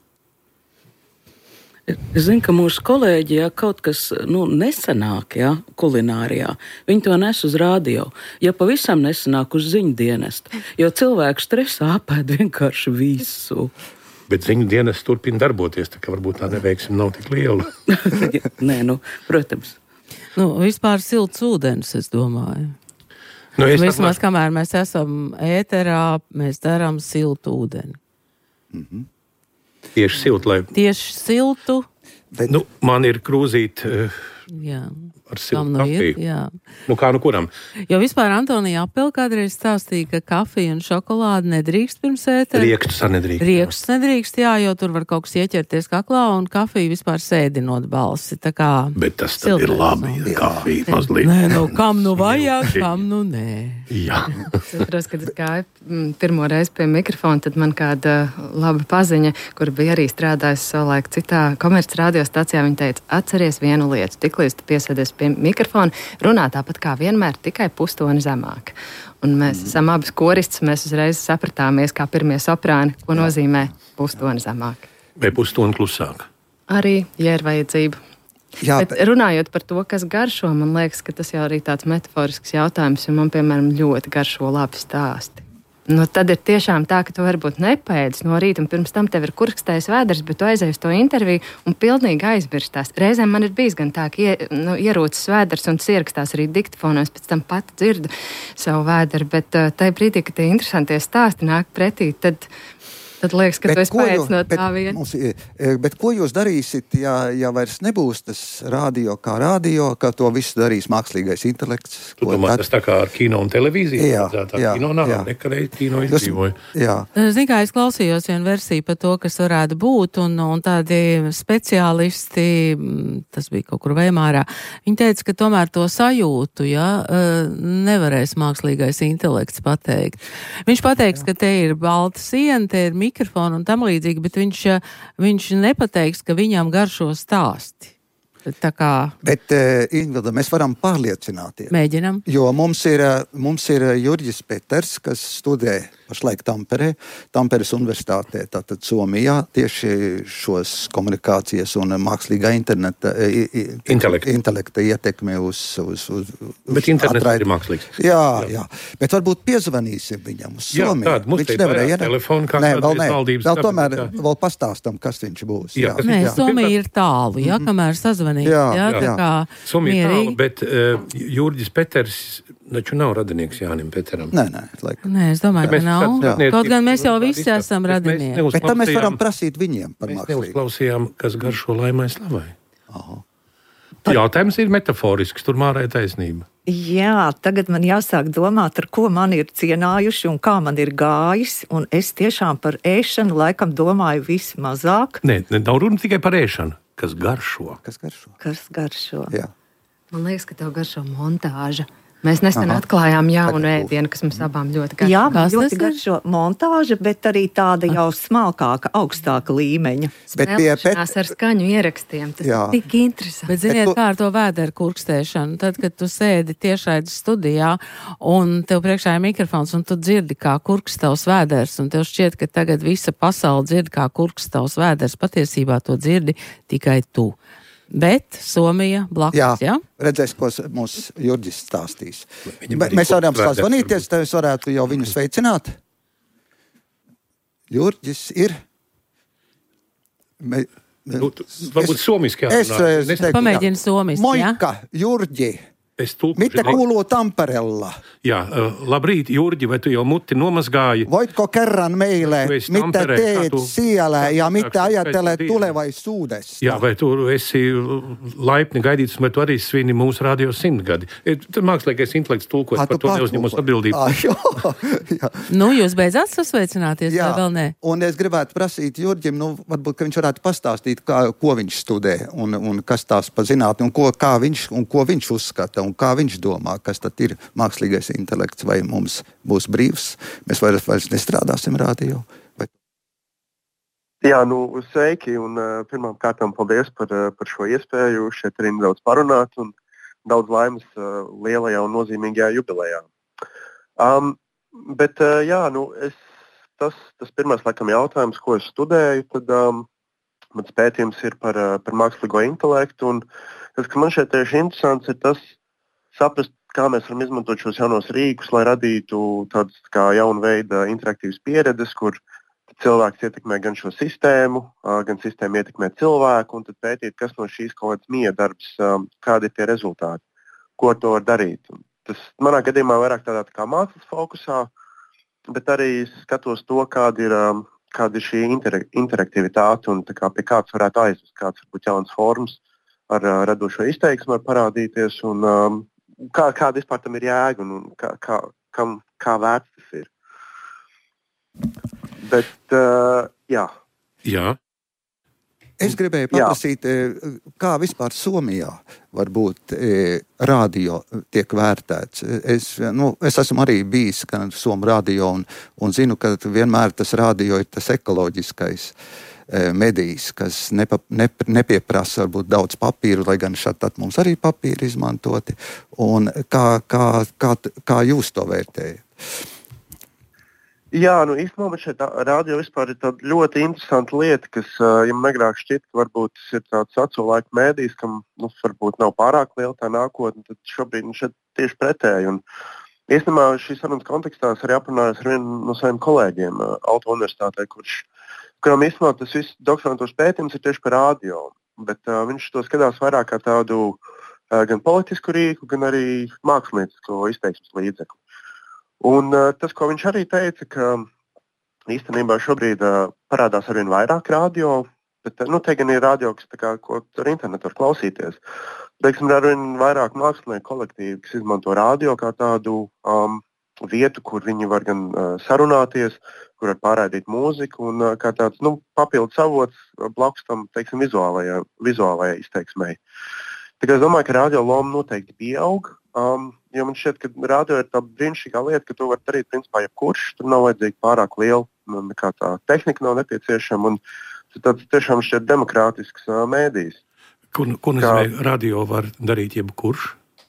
Es zinu, ka mūsu kolēģi, ja kaut kas nu, nesanāk, ja, kulinārijā, viņi to nes uz radio. Ja pavisam nesanāk uz ziņu dienestu, jo cilvēku stresā apēd vienkārši visu. Bet ziņu dienests turpina darboties, tā kā varbūt tā neveiksme nav tik liela. Nē, nu, protams. Nu, vispār silts ūdens, es domāju. Nu, es Vismaz, atmāc... kamēr mēs esam ēterā, mēs darām siltu ūdeni. Mm-hmm. Tieši siltu, lai... Tieši siltu. Bet... Nu, man ir krūzīt uh, Jā. ar siltu Nu kafiju. ir, jā. Nu kā nu kuram? Jo vispār Antonija Apel kādreiz stāstīja, ka kafija un šokolāde nedrīkst pirms ētera. Riekstus arī nedrīkst. Riekstus nedrīkst, jā, jo tur var kaut kas ieķerties kaklā, un kafija vispār sēdinot balsi. Tā kā Bet tas tad ir labi, ja kafija mazliet. Nē, nu kam nu vajag, kam nu nē. Jā. Es atceros, kad es gāju pirmo reizi pie mikrofona, tad man kāda laba paziņa, kur bija arī strādājusi savulaik citā komerc radiostacijā, viņa teica, atceries vienu lietu, tiklīdz tu piesēdies pie mikrofona, runā tāpat kā vienmēr, tikai pustoni zemāk. Un mēs mm. esam abas koristas, mēs uzreiz sapratāmies kā pirmie soprāni, ko nozīmē pustoni zemāk. Vai pustoni klusāk? Arī, ja ir vajadzība. Jā, bet runājot par to, kas garšo, man liekas, ka tas jau arī tāds metaforisks jautājums, jo man, piemēram, ļoti garšo labi stāsti. nu, tad ir tiešām tā, ka tu varbūt nepēdz no rīta, un pirms tam tev ir kurkstējis vēders, bet tu aizēji uz to interviju un pilnīgi aizmirstās. Reizēm man ir bijis gan tā, ka ie, nu, ierūcis vēders un ierakstās arī diktafonos, pēc tam pat dzirdu savu vēderu, bet uh, tajā brīdī, kad tie interesantie stāsti nāk pretī, tad... Tad liekas, ka bet tu esi pēc no tā viena. Mums, bet ko jūs darīsiet, ja, ja vairs nebūs tas radio kā radio, ka to visu darīs mākslīgais intelekts? Tu domā, tas tā kā ar kino un televīziju? Jā, tā jā, kino nav, jā. nekarēji kino izdzīvoja. Jā. Zin kā, es klausījos vienu versiju par to, kas varētu būt, un, un tādi speciālisti, tas bija kaut kur Veimārā, viņi teica, ka tomēr to sajūtu, ja, nevarēs mākslīgais intelekts pateikt. Viņš pateiks, jā. Ka te ir balta siena, te ir mikrofonu un tam līdzīgi, bet viņš, viņš nepateiks, ka viņam garšo stāsti. Tā kā... Bet, uh, Ingvilda, mēs varam pārliecināties. Mēģinam. Jo mums ir, mums ir Jurģis Peters, kas studē pašlaik Tamperē, Tamperes universitātē, tātad Somijā, tieši šos komunikācijas un mākslīgā interneta, intelekta, intelekta ietekmi uz... uz, uz bet internets atraid... ir mākslīgs. Jā, jā, jā. Bet varbūt piezvanīsim viņam uz Somiju. Jā, tāda, mums te ir telefonu, kā nē, vēl nē, valdības. Vēl tomēr tā. Vēl pastāstam, kas viņš būs. Jā, jā. Nē, jā. Somija ir tālu, jā, kamēr sazvanīt. Jā, jā, jā. Tā kā Somija ir tālu, bet uh, Jurģis Peters taču nav radinieks Jānim Peteram. Nē, nē, laikam. Nē, es domāju, ka nav. Jā. Kaut gan mēs jau visi esam radinieki. Bet tad mēs varam prasīt viņiem par mēs mākslīgu. Mēs neuzklausījām, kas garšo laimai slavai. Aha. Jautājums ir metaforisks, tur Mārai taisnība. Jā, tagad man jāsāk domāt, ar ko man ir cienājuši un kā man ir gājis, un es tiešām par ēšanu laikam domāju vismazāk. Nē, nav runa tikai par ēšanu, kas garšo. Kas garšo? Kas garšo? Jā. Man liekas, ka tev garšo montāža. Mēs nesen Aha. atklājām jaunu ēdienu, kas mums abām ļoti garšo. Jā, man ļoti garšo montāža, bet arī tāda jau smalkāka, augstāka līmeņa. Spēlēšanās ar skaņu ierakstiem, tas jā. Ir tik interesanti. Bet ziniet, bet tu... kā ar to vēderu kurkstēšanu, tad, kad tu sēdi tiešraides studijā un tev priekšā ir mikrofons un tu dzirdi, kā kurks tavs vēders, un tev šķiet, ka tagad visa pasaule dzird, kā kurks tavs vēders, patiesībā to dzirdi tikai tu. Bet Somija blakus, jā? Jā, redzēs, ko mums Jurģis stāstīs. Bet mēs varam sazvanīties, tad es varētu jau viņu sveicināt. Jurģis ir... Me... Nu, varbūt somiski jārunā. Es, es teiktu, pamēģinu somiski, jā? Moika, Jurģi. Mitte kuuluu Tampereella. Jā, uh, labrīt, Jurģi, vai tu jau mutti nomazgāji? Voitko kerran meille, mitä teet tu... siellä ja mitä ajattelet tulevaisuudesta? Jā, vai tu esi laipni gaidīts, vai tu arī svini mūsu radio simtgadi? Tad mākslīgais intelekts tulkojas par to neuzņemos atbildību. Ah, jā, jā. Nu, jūs beidzāt sasveicināties, jā, vai vēl ne? Un es gribētu prasīt Jurģim, nu, varbūt, ka viņš varētu pastāstīt, kā, ko viņš studē un, un kas tās pa zinātni un ko, kā viņš, un ko viņš uzskata. Un kā viņš domā, kas tad ir mākslīgais intelekts, vai mums būs brīvs, mēs vairs, vairs nestrādāsim radio. Vai... Jā, nu, sveiki, un uh, pirmām kārtām paldies par, uh, par šo iespēju šeit arī nedaudz parunāt, un daudz laimes uh, lielajā un nozīmīgajā jubilejā. Um, bet, uh, jā, nu, es, tas, tas pirmais, laikam, jautājums, ko es studēju, tad um, mans pētījums ir par, uh, par mākslīgo intelektu, un tas, ka man šeit tieši interesants, ir tas, saprast, kā mēs varam izmantot šos jaunos rīkus, lai radītu tādas kā jaunu veidu interaktīvas pieredzes, kur cilvēks ietekmē gan šo sistēmu, gan sistēma ietekmē cilvēku, un tad pētīt, kas no šīs kaut kādas miedarbs, kādi ir tie rezultāti, ko ar to var darīt. Tas manā gadījumā vairāk tādā tā kā mākslas fokusā, bet arī skatos to, kāda ir, kāda ir šī interaktivitāte un tā kā pie kāds varētu aizvest, kāds varbūt jaunas formas ar radošo izteiksmu var parādīties un um, Kā, kāda vispār tam ir jēga un kā, kā, kam, kā vērts tas ir. Bet, uh, jā. Jā. Es gribēju paprasīt, jā. Kā vispār Somijā varbūt radio tiek vērtēts. Es, nu, es esmu arī bijis gan Somu radio un, un zinu, ka vienmēr tas radio ir tas ekoloģiskais medijs, kas nepa, ne, nepieprasa varbūt daudz papīru, lai gan šādi tad mums arī papīri izmantoti. Un kā, kā, kā, kā jūs to vērtējat? Jā, nu īstenībā man šeit radio vispār ir tāda ļoti interesanta lieta, kas, ja man agrāk šķiet, ka varbūt tas ir tāds acu laika mēdījis, kam nu, varbūt nav pārāk liela tā nākotne, tad šobrīd nu, šeit tieši pretēji. Un Īstenībā šīs sarunas kontekstā es arī aprunājos ar vienu no saviem kolēģiem uh, Auto universitātē, kurš, kuram īstenībā tas viss doktorantūras pētījums ir tieši par radio, bet uh, viņš to skatās vairāk kā tādu uh, gan politisku rīku, gan arī māksliniecisko izteiksmes līdzekli. Un uh, tas, ko viņš arī teica, ka īstenībā šobrīd uh, parādās arvien vairāk radio, bet uh, nu, te gan ir radio, kas tā kā, ko ar internetu var klausīties. Teiksim, ir arvien vairāk mākslinieku kolektīvi, kas izmanto radio kā tādu um, vietu, kur viņi var gan uh, sarunāties, kur var pārraidīt mūziku un uh, kā tāds nu, papildus avots uh, blakus tam, teiksim, vizuālajai, vizuālajai izteiksmei. Tā kā es domāju, ka radio loma noteikti pieaug, um, jo man šķiet, ka radio ir tā brīnišķīgā lieta, ka to var darīt principā jebkurš, tur nav vajadzīga pārāk liela, nekā tā tehnika nav nepieciešama un tāds tiešām šķiet demokrātisks uh, mēdījis. Ko, ko nozīmē radio var darīt jebkurš?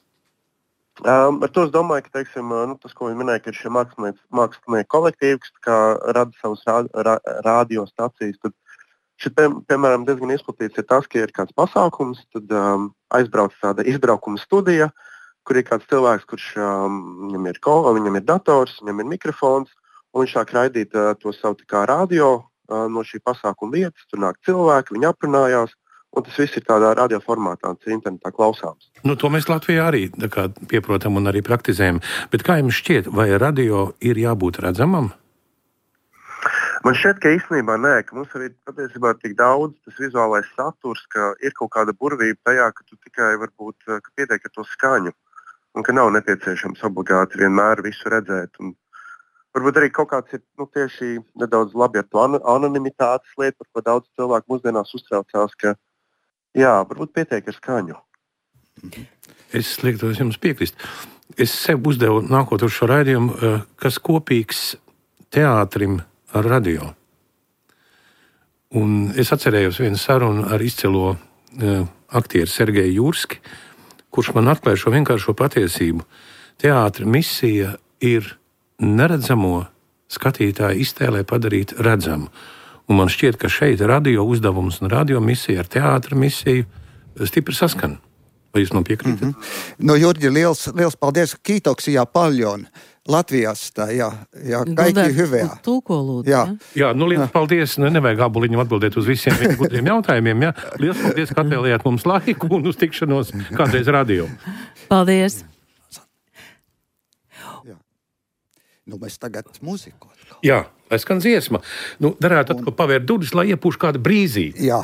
Um, ar to es domāju, ka teiksim, nu, tas, ko viņi minēja, ka ir šie mākslinieki kolektīvi, kas kā, rada savus rā, rā, radiostacijas, tad šeit, pie, piemēram, diezgan izplatīts ir tas, ka ir kāds pasākums, tad um, aizbrauc tāda izbraukuma studija, kur ir kāds cilvēks, kurš um, viņam, ir ko, viņam ir dators, viņam ir mikrofons, un viņš sāk raidīt uh, to savu tā kā radio uh, no šī pasākuma vietas, tur nāk cilvēki, viņi aprunājās, un tas viss ir tādā radio formātā, tas ir internetā klausāms. Nu, to mēs Latvijā arī kā, pieprotam un arī praktizējam. Bet kā jums šķiet, vai radio ir jābūt redzamam? Man šķiet, ka īstenībā nē, ka mums arī patiesībā ir tik daudz tas vizuālais saturs, ka ir kaut kāda burvība tajā, ka tu tikai varbūt ka pietiek ar to skaņu, un ka nav nepieciešams obligāti vienmēr visu redzēt. Un varbūt arī kaut kāds ir nu, tieši nedaudz labi ar to anonimitātes lietu, par ko daudz cilvēku mūsdienās uztraucās, ka jā, varbūt pietiek ar skaņu. Es liektos jums piekrist. Es sev uzdevu nākot uz šo raidījumu, kas kopīgs teātrim ar radio. Un es atcerējos vienu sarunu ar izcilo uh, aktieru Sergeju Jurski, kurš man atklāja šo vienkāršo patiesību. Teātra misija ir neredzamo skatītāju iztēlē padarīt redzamu. Un man šķiet, ka šeit radio uzdevums un radio misija ar teātra misiju stipri saskan. Vai jūs man piekrītat? Mm-hmm. No Jurģi, liels, liels paldies. Kiitoksia paljon Latvijasta ja, ja kaikki hyvää. Tulko lūdzu. Jā, jā nu liels paldies. Ne, nevajag abuliņam atbildēt uz visiem viņa gudriem jautājumiem. Jā. Liels paldies, ka atvēlējāt mums laiku un uz tikšanos kādreiz radio. Paldies. Jā. Nu, mēs tagad muzikot. Jā, lai skan dziesma. Nu, darētu atkal pavērt durvis, lai iepūš kāda brīzīte. Jā.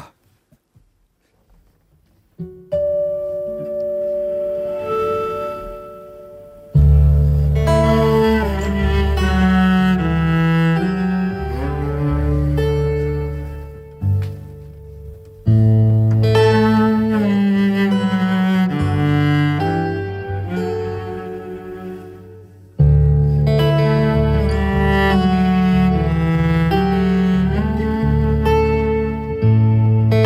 Thank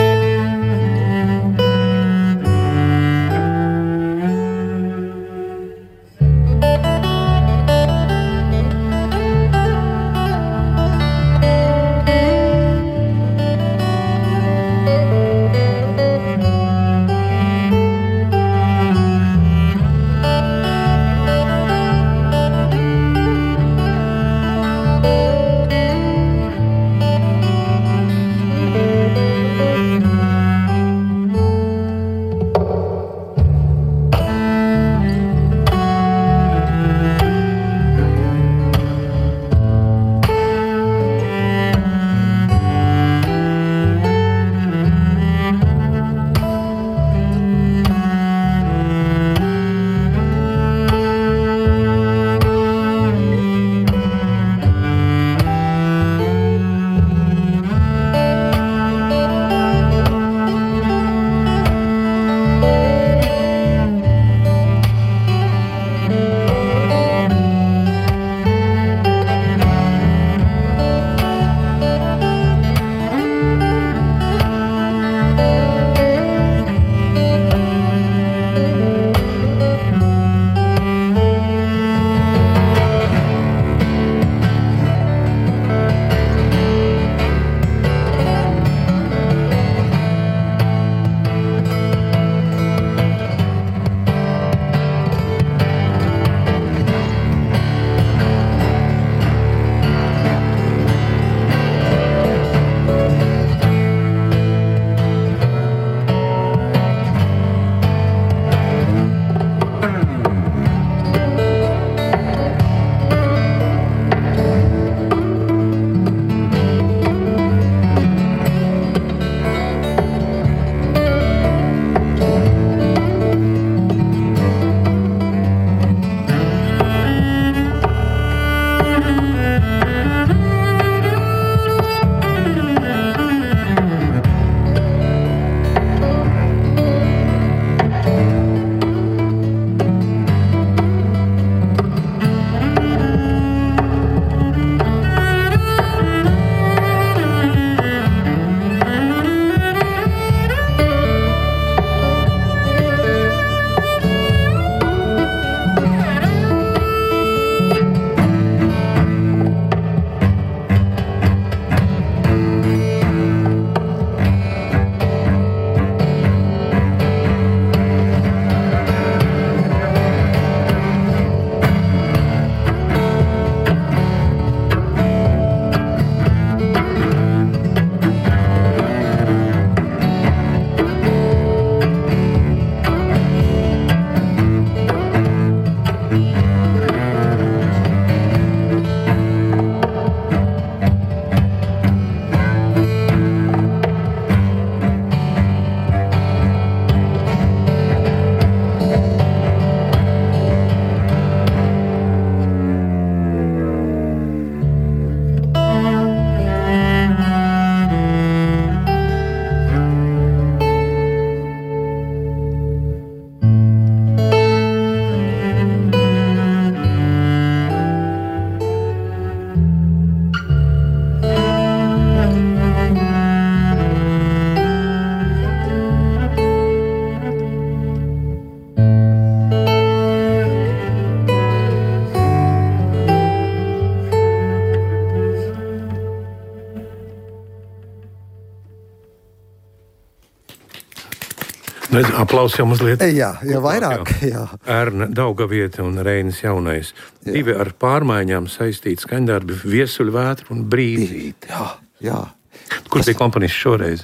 Redz, aplaus jau mazliet. Jā, jau vairāk. Jā. Ērna Daugaviete un Reinis Jaunais. Jā. Divi ar pārmaiņām saistīti skaņdarbi Viesuļvētra un Brīvīt. Jā, jā. Kurš bija komponists šoreiz?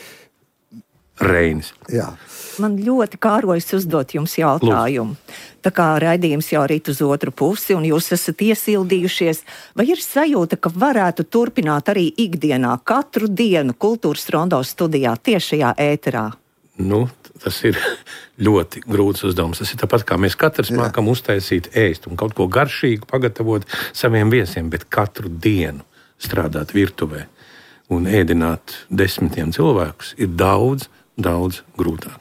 Reinis. Jā. Man ļoti kārojas uzdot jums jautājumu. Lūdzu. Tā kā raidījums jau rit uz otru pusi un jūs esat iesildījušies, vai ir sajūta, ka varētu turpināt arī ikdienā katru dienu Kultūras Rondo studijā tiešajā ēterā? Nu, tas ir ļoti grūts uzdevums. Tas ir tāpat, kā mēs katrs Jā. Mākam uztaisīt ēst un kaut ko garšīgu pagatavot saviem viesiem, bet katru dienu strādāt virtuvē un ēdināt desmitiem cilvēkus ir daudz, daudz grūtāk.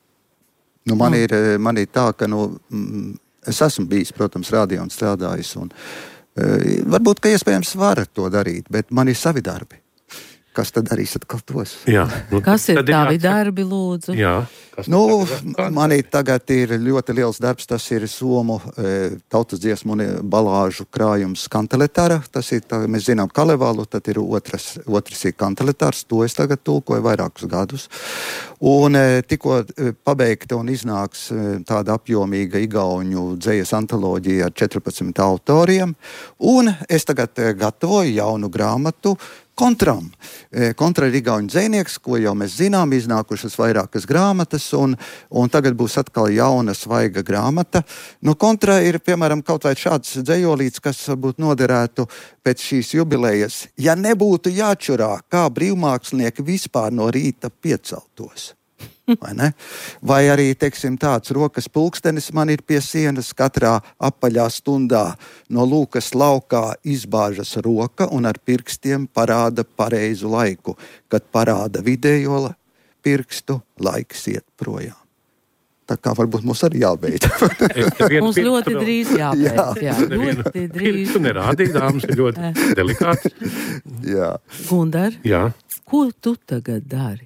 Nu, man, ir, man ir tā, ka nu, es esmu bijis, protams, radio un strādājis. Un, e, varbūt, ka iespējams var to darīt, bet man ir savi darbi. Kas tad darīs atkal tos? Jā, nu, kas ir tavi darbi, lūdzu? Jā, nu, man ir tagad ir ļoti liels darbs, tas ir Somu e, tautas dziesmu un balāžu krājums Kanteletara. Tas ir, tā, mēs zinām Kalevalu, tad ir otras, otrs ir Kanteletārs, to es tagad tulkoju vairākus gadus. Un e, tikko e, pabeigta un iznāks e, tāda apjomīga igauņu dzejas antoloģija ar četrpadsmit autoriem. Un es tagad e, gatavoju jaunu grāmatu Kontram. Kontra ir igauņu dzejnieks, ko jau mēs zinām, iznākušas vairākas grāmatas, un, un tagad būs atkal jauna svaiga grāmata. Nu, Kontra ir, piemēram, kaut vai šāds dzejolīts, kas varbūt noderētu pēc šīs jubilejas. Ja nebūtu jāčurā, kā brīvmākslinieki vispār no rīta pieceltos. Vai ne? Vai arī, teiksim, tāds rokas pulkstenis man ir pie sienas, katrā apaļā stundā no lūkas laukā izbāžas roka un ar pirkstiem parāda pareizu laiku. Kad parāda vidējo pirkstu, laiks iet projām. Tā kā varbūt mums arī jābeidz. Mums ļoti drīz jābeidz. Jā, ļoti drīz. Tu nerādīji, dāmas ir ļoti delikāts. Jā. Gundar, Jā. Ko tu tagad dari?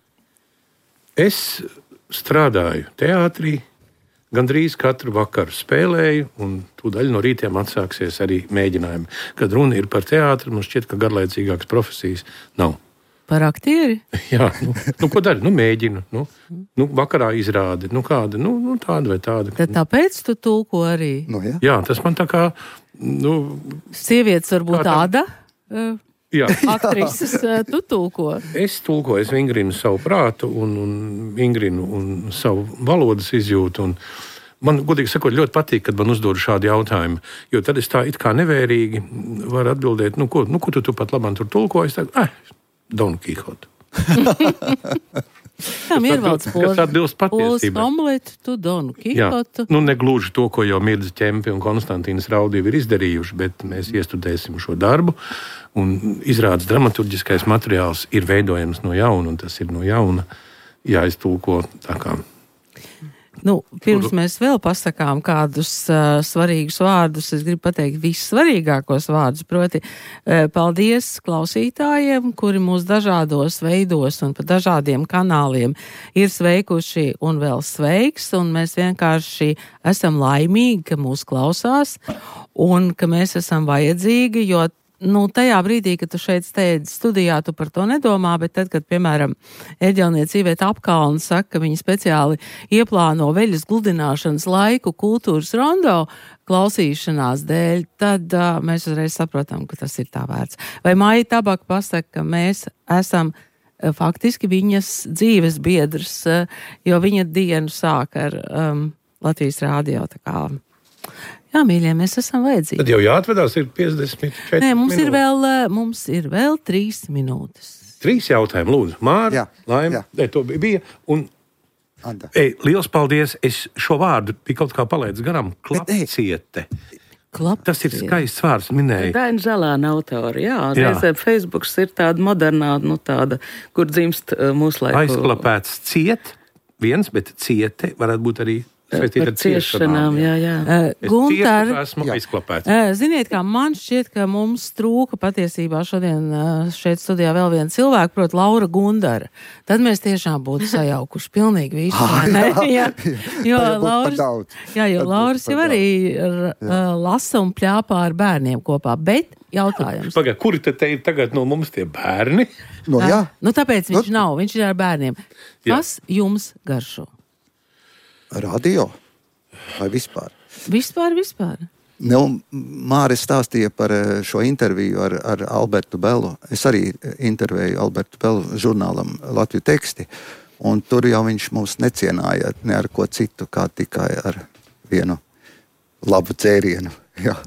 Es strādāju teātrī, gandrīz katru vakaru spēlēju, un tūdaļ no rītiem atsāksies arī mēģinājumi. Kad runa ir par teātri, man šķiet, ka garlaicīgākas profesijas nav. Par aktieri? Jā, nu, nu ko dari? Nu, mēģinu. Nu, nu, vakarā izrādi. Nu, kāda, nu, nu tāda vai tāda. Tad tāpēc tu tulko arī? Nu, jā. jā, tas man tā kā, nu... Sievietes varbūt tā... tāda? Uh... Jā. Aktrises tu tulko? Es tulkoju, es vingrinu savu prātu un, un vingrinu un savu valodas izjūtu. Un man, godīgi sakot, ļoti patīk, kad man uzdod šādi jautājumi, jo tad es tā it kā nevērīgi varu atbildēt, nu, ko, nu, ko tu, tu pat labāk tur tulkoji? Es tā, eh, Don Quixote. Tā Miervalds pols omletu, tu Donu Quixotu. Nu, negluži to, ko jau Mirdza Ķempe un Konstantīnas Raudīva ir izdarījuši, bet mēs iestudēsim šo darbu. Un izrādes dramaturģiskais materiāls ir veidojams no jauna, un tas ir no jauna jāiztulko tā kā. Nu, pirms mēs vēl pasakām kādus uh, svarīgus vārdus, es gribu pateikt vissvarīgākos vārdus, proti uh, paldies klausītājiem, kuri mūs dažādos veidos un pa dažādiem kanāliem ir sveikuši un vēl sveiks, un mēs vienkārši esam laimīgi, ka mūs klausās un ka mēs esam vajadzīgi, jo nu, tajā brīdī, kad tu šeit steidz studijā, tu par to nedomā, bet tad, kad, piemēram, Eģelniece Iveta Apkalna saka, ka viņi speciāli ieplāno veļas gludināšanas laiku Kultūras Rondo klausīšanās dēļ, tad uh, mēs uzreiz saprotam, ka tas ir tā vērts. Vai Maija Tabaka pasaka, ka mēs esam uh, faktiski viņas dzīves biedrs, uh, jo viņa dienu sāk ar um, Latvijas rādio, tā kā... Jā, mīļie, mēs esam vajadzīgi. Tad jau jāatvedās ir piecdesmit četri Nē, mums minūtes. ir vēl, mums ir vēl trīs minūtes. Trīs jautājumi, lūdzu. Māra, Laima, ne, to bija. Un, ej, liels paldies, es šo vārdu bija kaut kā palaidis garām. Klapciete. Klapciete. Tas ir skaists vārds, minēja. Daina Zalāna autori, jā. jā. Reizē Facebooks ir tāda modernā, nu tāda, kur dzimst uh, mūsu laiku. Aizklapēts ciet, viens, bet ciete varētu būt arī saistīta ar ciešanām. Jā, jā. Uh, Guntar, esmu aizklapēts. Uh, ziniet, kā man šķiet, ka mums trūka patiesībā šodien uh, šeit studijā vēl viena cilvēka, proti Laura Gundara. Tad mēs tiešām būtu sajaukuši pilnīgi visu. Ah, ne? jā. jā, jo Tā jau būtu Lauras, par daudz. jā, jo Tad būtu Lauras par jau arī uh, lasa un pļāpā ar bērniem kopā, bet jautājums. Pagad, kuri te te ir tagad no mums tie bērni? No, jā. Nu, tāpēc viņš Nu- nav, viņš ir ar bērniem. Jā. Kas jums garšo? Radio vai vispār? Vispār, vispār. Nu, Māris stāstīja par eh, šo interviju ar, ar Albertu Belu. Es arī intervēju Albertu Belu žurnālam Latviju teksti, un tur jau viņš mums necienāja ne ar ko citu, kā tikai ar vienu labu dzērienu. Jā.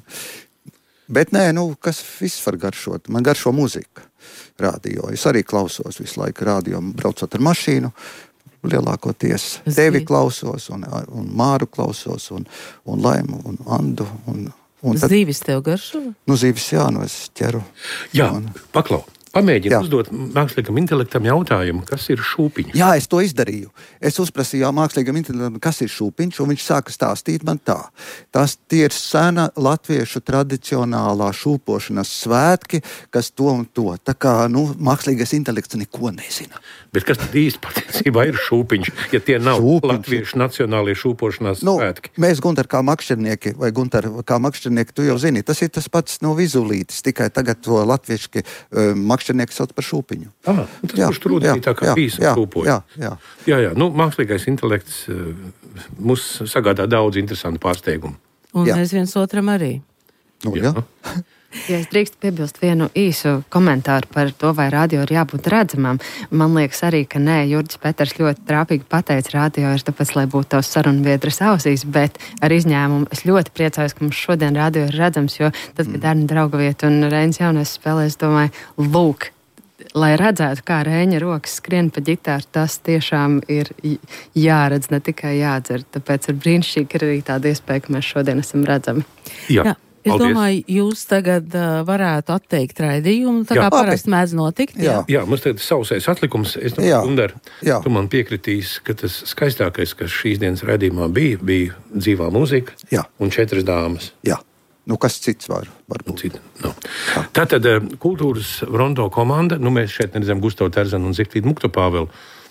Bet nē, nu, kas viss var garšot? Man garšo muzika radio. Es arī klausos visu laiku radio, braucot ar mašīnu. Lielākoties Es tevi biju- klausos, un, un Māru klausos, un, un Laimu, un Andu. Un, un tad, Zīvis tev garšo? nu, zīves jā, nu es ķeru. Jā, Un- paklau. Pamēģini Jā. uzdot mākslīgam intelektam jautājumu, kas ir šūpiņš. Jā, es to izdarīju. Es uzprasīju mākslīgam intelektam, kas ir šūpiņš, un viņš sāka stāstīt man tā. Tas tie ir sena latviešu tradicionālā šūpošanas svētki, kas to un to. Tā kā, nu, mākslīgais intelekts neko nezina. Bet kas tad īsti patiesībā ir šūpiņš, ja tie nav Šūpiņš. latviešu nacionālie šūpošanās Nu, svētki? mēs, Gunter, kā makšķernieki, vai Gunter, kā makšķernieki, tu jau zini, tas ir tas pats no vizulītis, tikai tagad to latviešu uh, makšķernieki sauc par šūpiņu. Ah, tas kurš tur bija tā kā bijis jā, un šūpoja. jā, jā. Jā, jā, nu, mākslīgais intelekts uh, mums sagādā daudz interesantu pārsteigumu. Un Jā. mēs viens otram arī. Nu, jā. Ja es drīkstu piebilst vienu īsu komentāru par to, vai radio ir jābūt redzamam, man liekas arī, ka nē, Jurģis Peters ļoti trāpīgi pateica, radio ir tāpēc, lai būtu tavs sarunbiedras ausīs, bet ar izņēmumu es ļoti priecājos, ka mums šodien radio ir redzams, jo tad, kad Arni Draugavieta un Reinis Jaunais spēlē, es domāju, lūk, lai redzētu, kā Rēņa rokas skrien pa ģitāru, tas tiešām ir jāredz, ne tikai jādzird. Tāpēc ir brīnišķīgi, ka ir arī tāda iespēja, ka mēs šodien esam redzami. Jā, Jā. Es paldies. domāju, jūs tagad uh, varētu atteikt raidījumu, tā Jā. kā parasti mēdz notikt. Jā. Jā, mums tagad ir sausais atlikums. Es domāju, Jā. Gundar, Jā. tu man piekritīsi, ka tas skaistākais, kas šīs dienas raidījumā bija, bija dzīvā mūzika Jā. un četras dāmas. Jā. Nu, kas cits var, var Un būt? cita, no. Tātad eh, kultūras Rondo komanda, nu mēs šeit neredzam Gustavu Terzanu un Zikvīdu Muktopāvelu,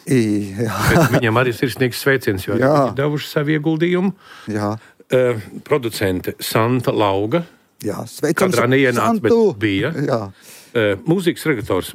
I, jā. bet viņam arī sirsnīgs sveiciens, jo Jā. viņi ir devuši savu ieguldījumu. Jā. Uh, producente Santa Lauga, Jā. Sveicams, katrā neienāca, bet Santu. bija. Jā. Uh, mūzikas redaktors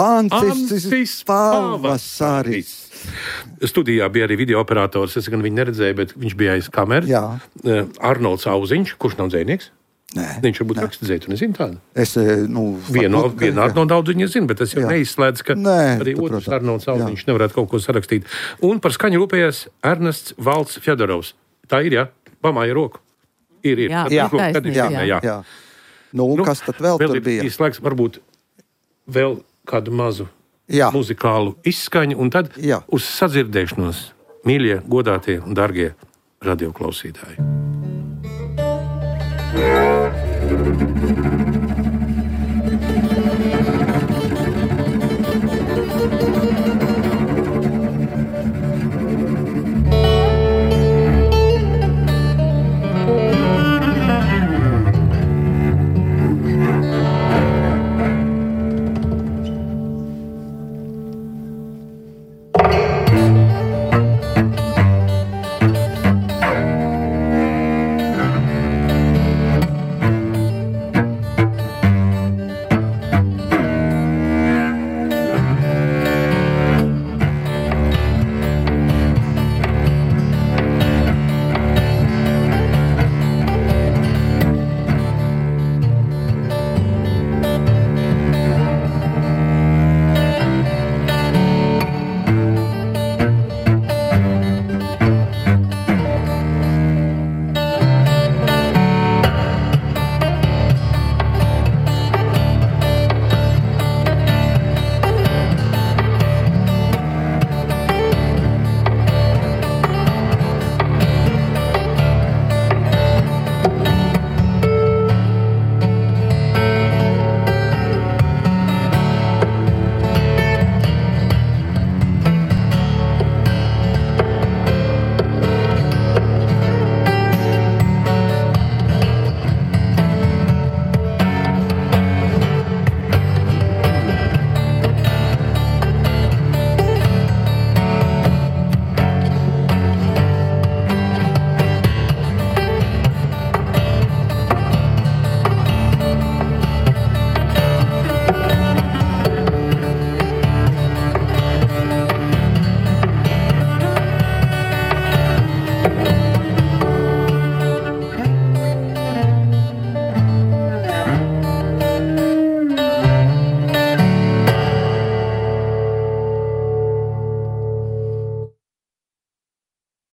Ancis Pavasaris. Studijā bija arī video operators, es gan viņu neredzēju, bet viņš bija aiz kameras. Jā. Uh, Arnolds Auziņš, kurš nav dzējnieks. Nē. Viņš varbūt raksta dzēju, tu nezini tādu. Es, eh, nu, Vienu, varbūt, ka- vienu Arnoldu Auziņu zinu, bet tas jau Jā. neizslēdz, ka Nē, arī tu, otrs protams. Arnolds Auziņš nevarētu kaut ko sarakstīt. Un par skaņu rūpējas Ernests Valds Fjodorovs. Tā ir, jā? Pamāja roku. Ir, ir. Jā, Tad jā, viņš roku, tad viņš jā, filmē, jā. jā. Nu, un kas tad vēl, vēl tur ir bija? Īslēgs, varbūt vēl kādu mazu Jā. muzikālu izskaņu, un tad Jā. uz sadzirdēšanos, mīļie, godātie un dargie radioklausītāji.